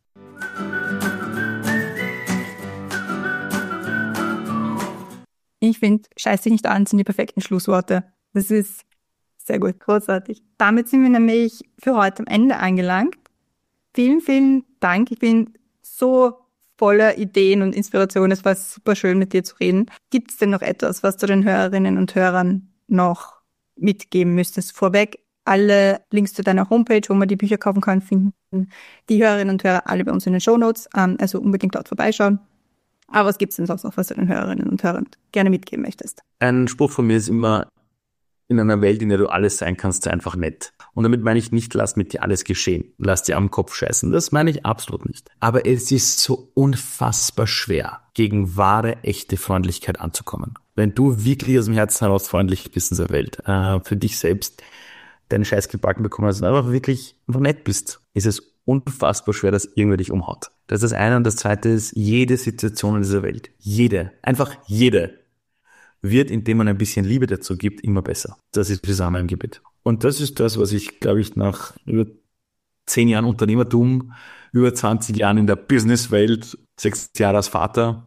Ich finde, scheiß dich nicht an, sind die perfekten Schlussworte. Das ist sehr gut, großartig. Damit sind wir nämlich für heute am Ende angelangt. Vielen, vielen Dank. Ich bin so voller Ideen und Inspirationen. Es war super schön, mit dir zu reden. Gibt es denn noch etwas, was du den Hörerinnen und Hörern noch mitgeben müsstest? Vorweg, alle Links zu deiner Homepage, wo man die Bücher kaufen kann, finden die Hörerinnen und Hörer alle bei uns in den Shownotes. Also unbedingt dort vorbeischauen. Aber was gibt es denn sonst noch, was du den Hörerinnen und Hörern gerne mitgeben möchtest? Ein Spruch von mir ist immer, in einer Welt, in der du alles sein kannst, sei einfach nett. Und damit meine ich nicht, lass mit dir alles geschehen. Lass dir am Kopf scheißen. Das meine ich absolut nicht. Aber es ist so unfassbar schwer, gegen wahre, echte Freundlichkeit anzukommen. Wenn du wirklich aus dem Herzen heraus freundlich bist in dieser Welt, äh, für dich selbst deinen Scheiß gebacken bekommen hast und einfach wirklich einfach nett bist, ist es unfassbar schwer, dass irgendwer dich umhaut. Das ist das eine. Und das zweite ist, jede Situation in dieser Welt, jede, einfach jede, wird, indem man ein bisschen Liebe dazu gibt, immer besser. Das ist das im Gebet. Und das ist das, was ich, glaube ich, nach über zehn Jahren Unternehmertum, über zwanzig Jahren in der Businesswelt, sechs Jahre als Vater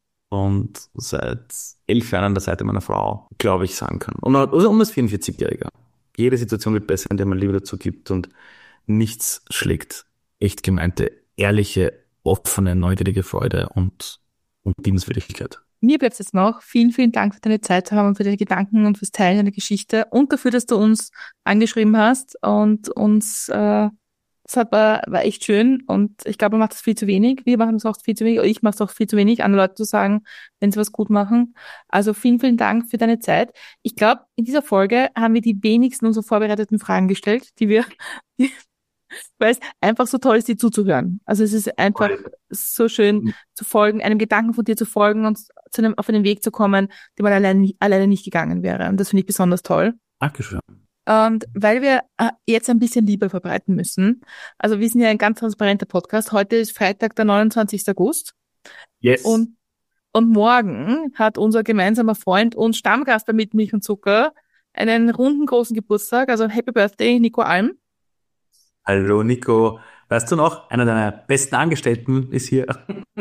und seit elf Jahren an der Seite meiner Frau, glaube ich, sagen kann. Und also um als vierundvierzigjähriger. Jede Situation wird besser, indem man Liebe dazu gibt und nichts schlägt echt gemeinte, ehrliche, offene, neugierige Freude und, und Liebenswürdigkeit. Mir bleibt es jetzt noch. Vielen, vielen Dank für deine Zeit zu haben und für deine Gedanken und fürs Teilen deiner Geschichte und dafür, dass du uns angeschrieben hast und uns, äh, das hat, war, war echt schön und ich glaube, man macht das viel zu wenig. Wir machen das auch viel zu wenig, ich mache es auch viel zu wenig, anderen Leuten zu sagen, wenn sie was gut machen. Also vielen, vielen Dank für deine Zeit. Ich glaube, in dieser Folge haben wir die wenigsten unserer vorbereiteten Fragen gestellt, die wir, die, weil es einfach so toll ist, dir zuzuhören. Also es ist einfach so schön zu folgen, einem Gedanken von dir zu folgen und zu einem, auf einen Weg zu kommen, den man alleine, alleine nicht gegangen wäre. Und das finde ich besonders toll. Dankeschön. Und weil wir jetzt ein bisschen Liebe verbreiten müssen, also wir sind ja ein ganz transparenter Podcast. Heute ist Freitag, der neunundzwanzigster August. Yes. Und, und morgen hat unser gemeinsamer Freund und Stammgast bei Mit Milch und Zucker einen runden, großen Geburtstag. Also Happy Birthday, Nico Alm. Hallo Nico, weißt du noch, einer deiner besten Angestellten ist hier.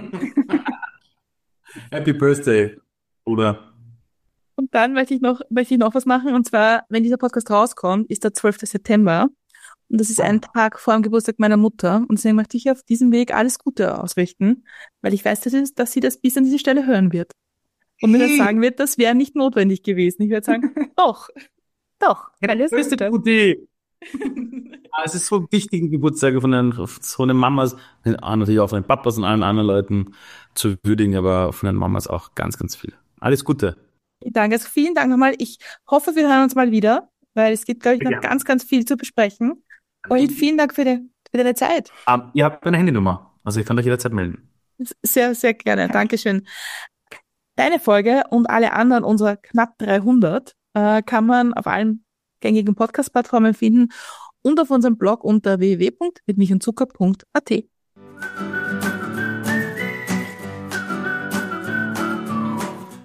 Happy Birthday, Bruder. Und dann möchte ich noch, möchte ich noch was machen, und zwar, wenn dieser Podcast rauskommt, ist der zwölfter September und das ist ein Tag vor dem Geburtstag meiner Mutter und deswegen möchte ich auf diesem Weg alles Gute ausrichten, weil ich weiß, dass, es, dass sie das bis an diese Stelle hören wird und mir das sagen wird, das wäre nicht notwendig gewesen. Ich würde sagen, doch, doch, weil das bist du da. Es ist so wichtige Geburtstage von den, von den Mamas, natürlich auch von den Papas und allen anderen Leuten zu würdigen, aber von den Mamas auch ganz, ganz viel. Alles Gute. Danke, also vielen Dank nochmal. Ich hoffe, wir hören uns mal wieder, weil es gibt, glaube ich, noch ja. ganz, ganz viel zu besprechen. Und vielen Dank für, die, für deine Zeit. Um, ihr habt meine Handynummer, also ich kann euch jederzeit melden. Sehr, sehr gerne. Dankeschön. Deine Folge und alle anderen unserer knapp dreihundert äh, kann man auf allen gängigen Podcast-Plattformen finden und auf unserem Blog unter w w w punkt mit milch und zucker punkt a t.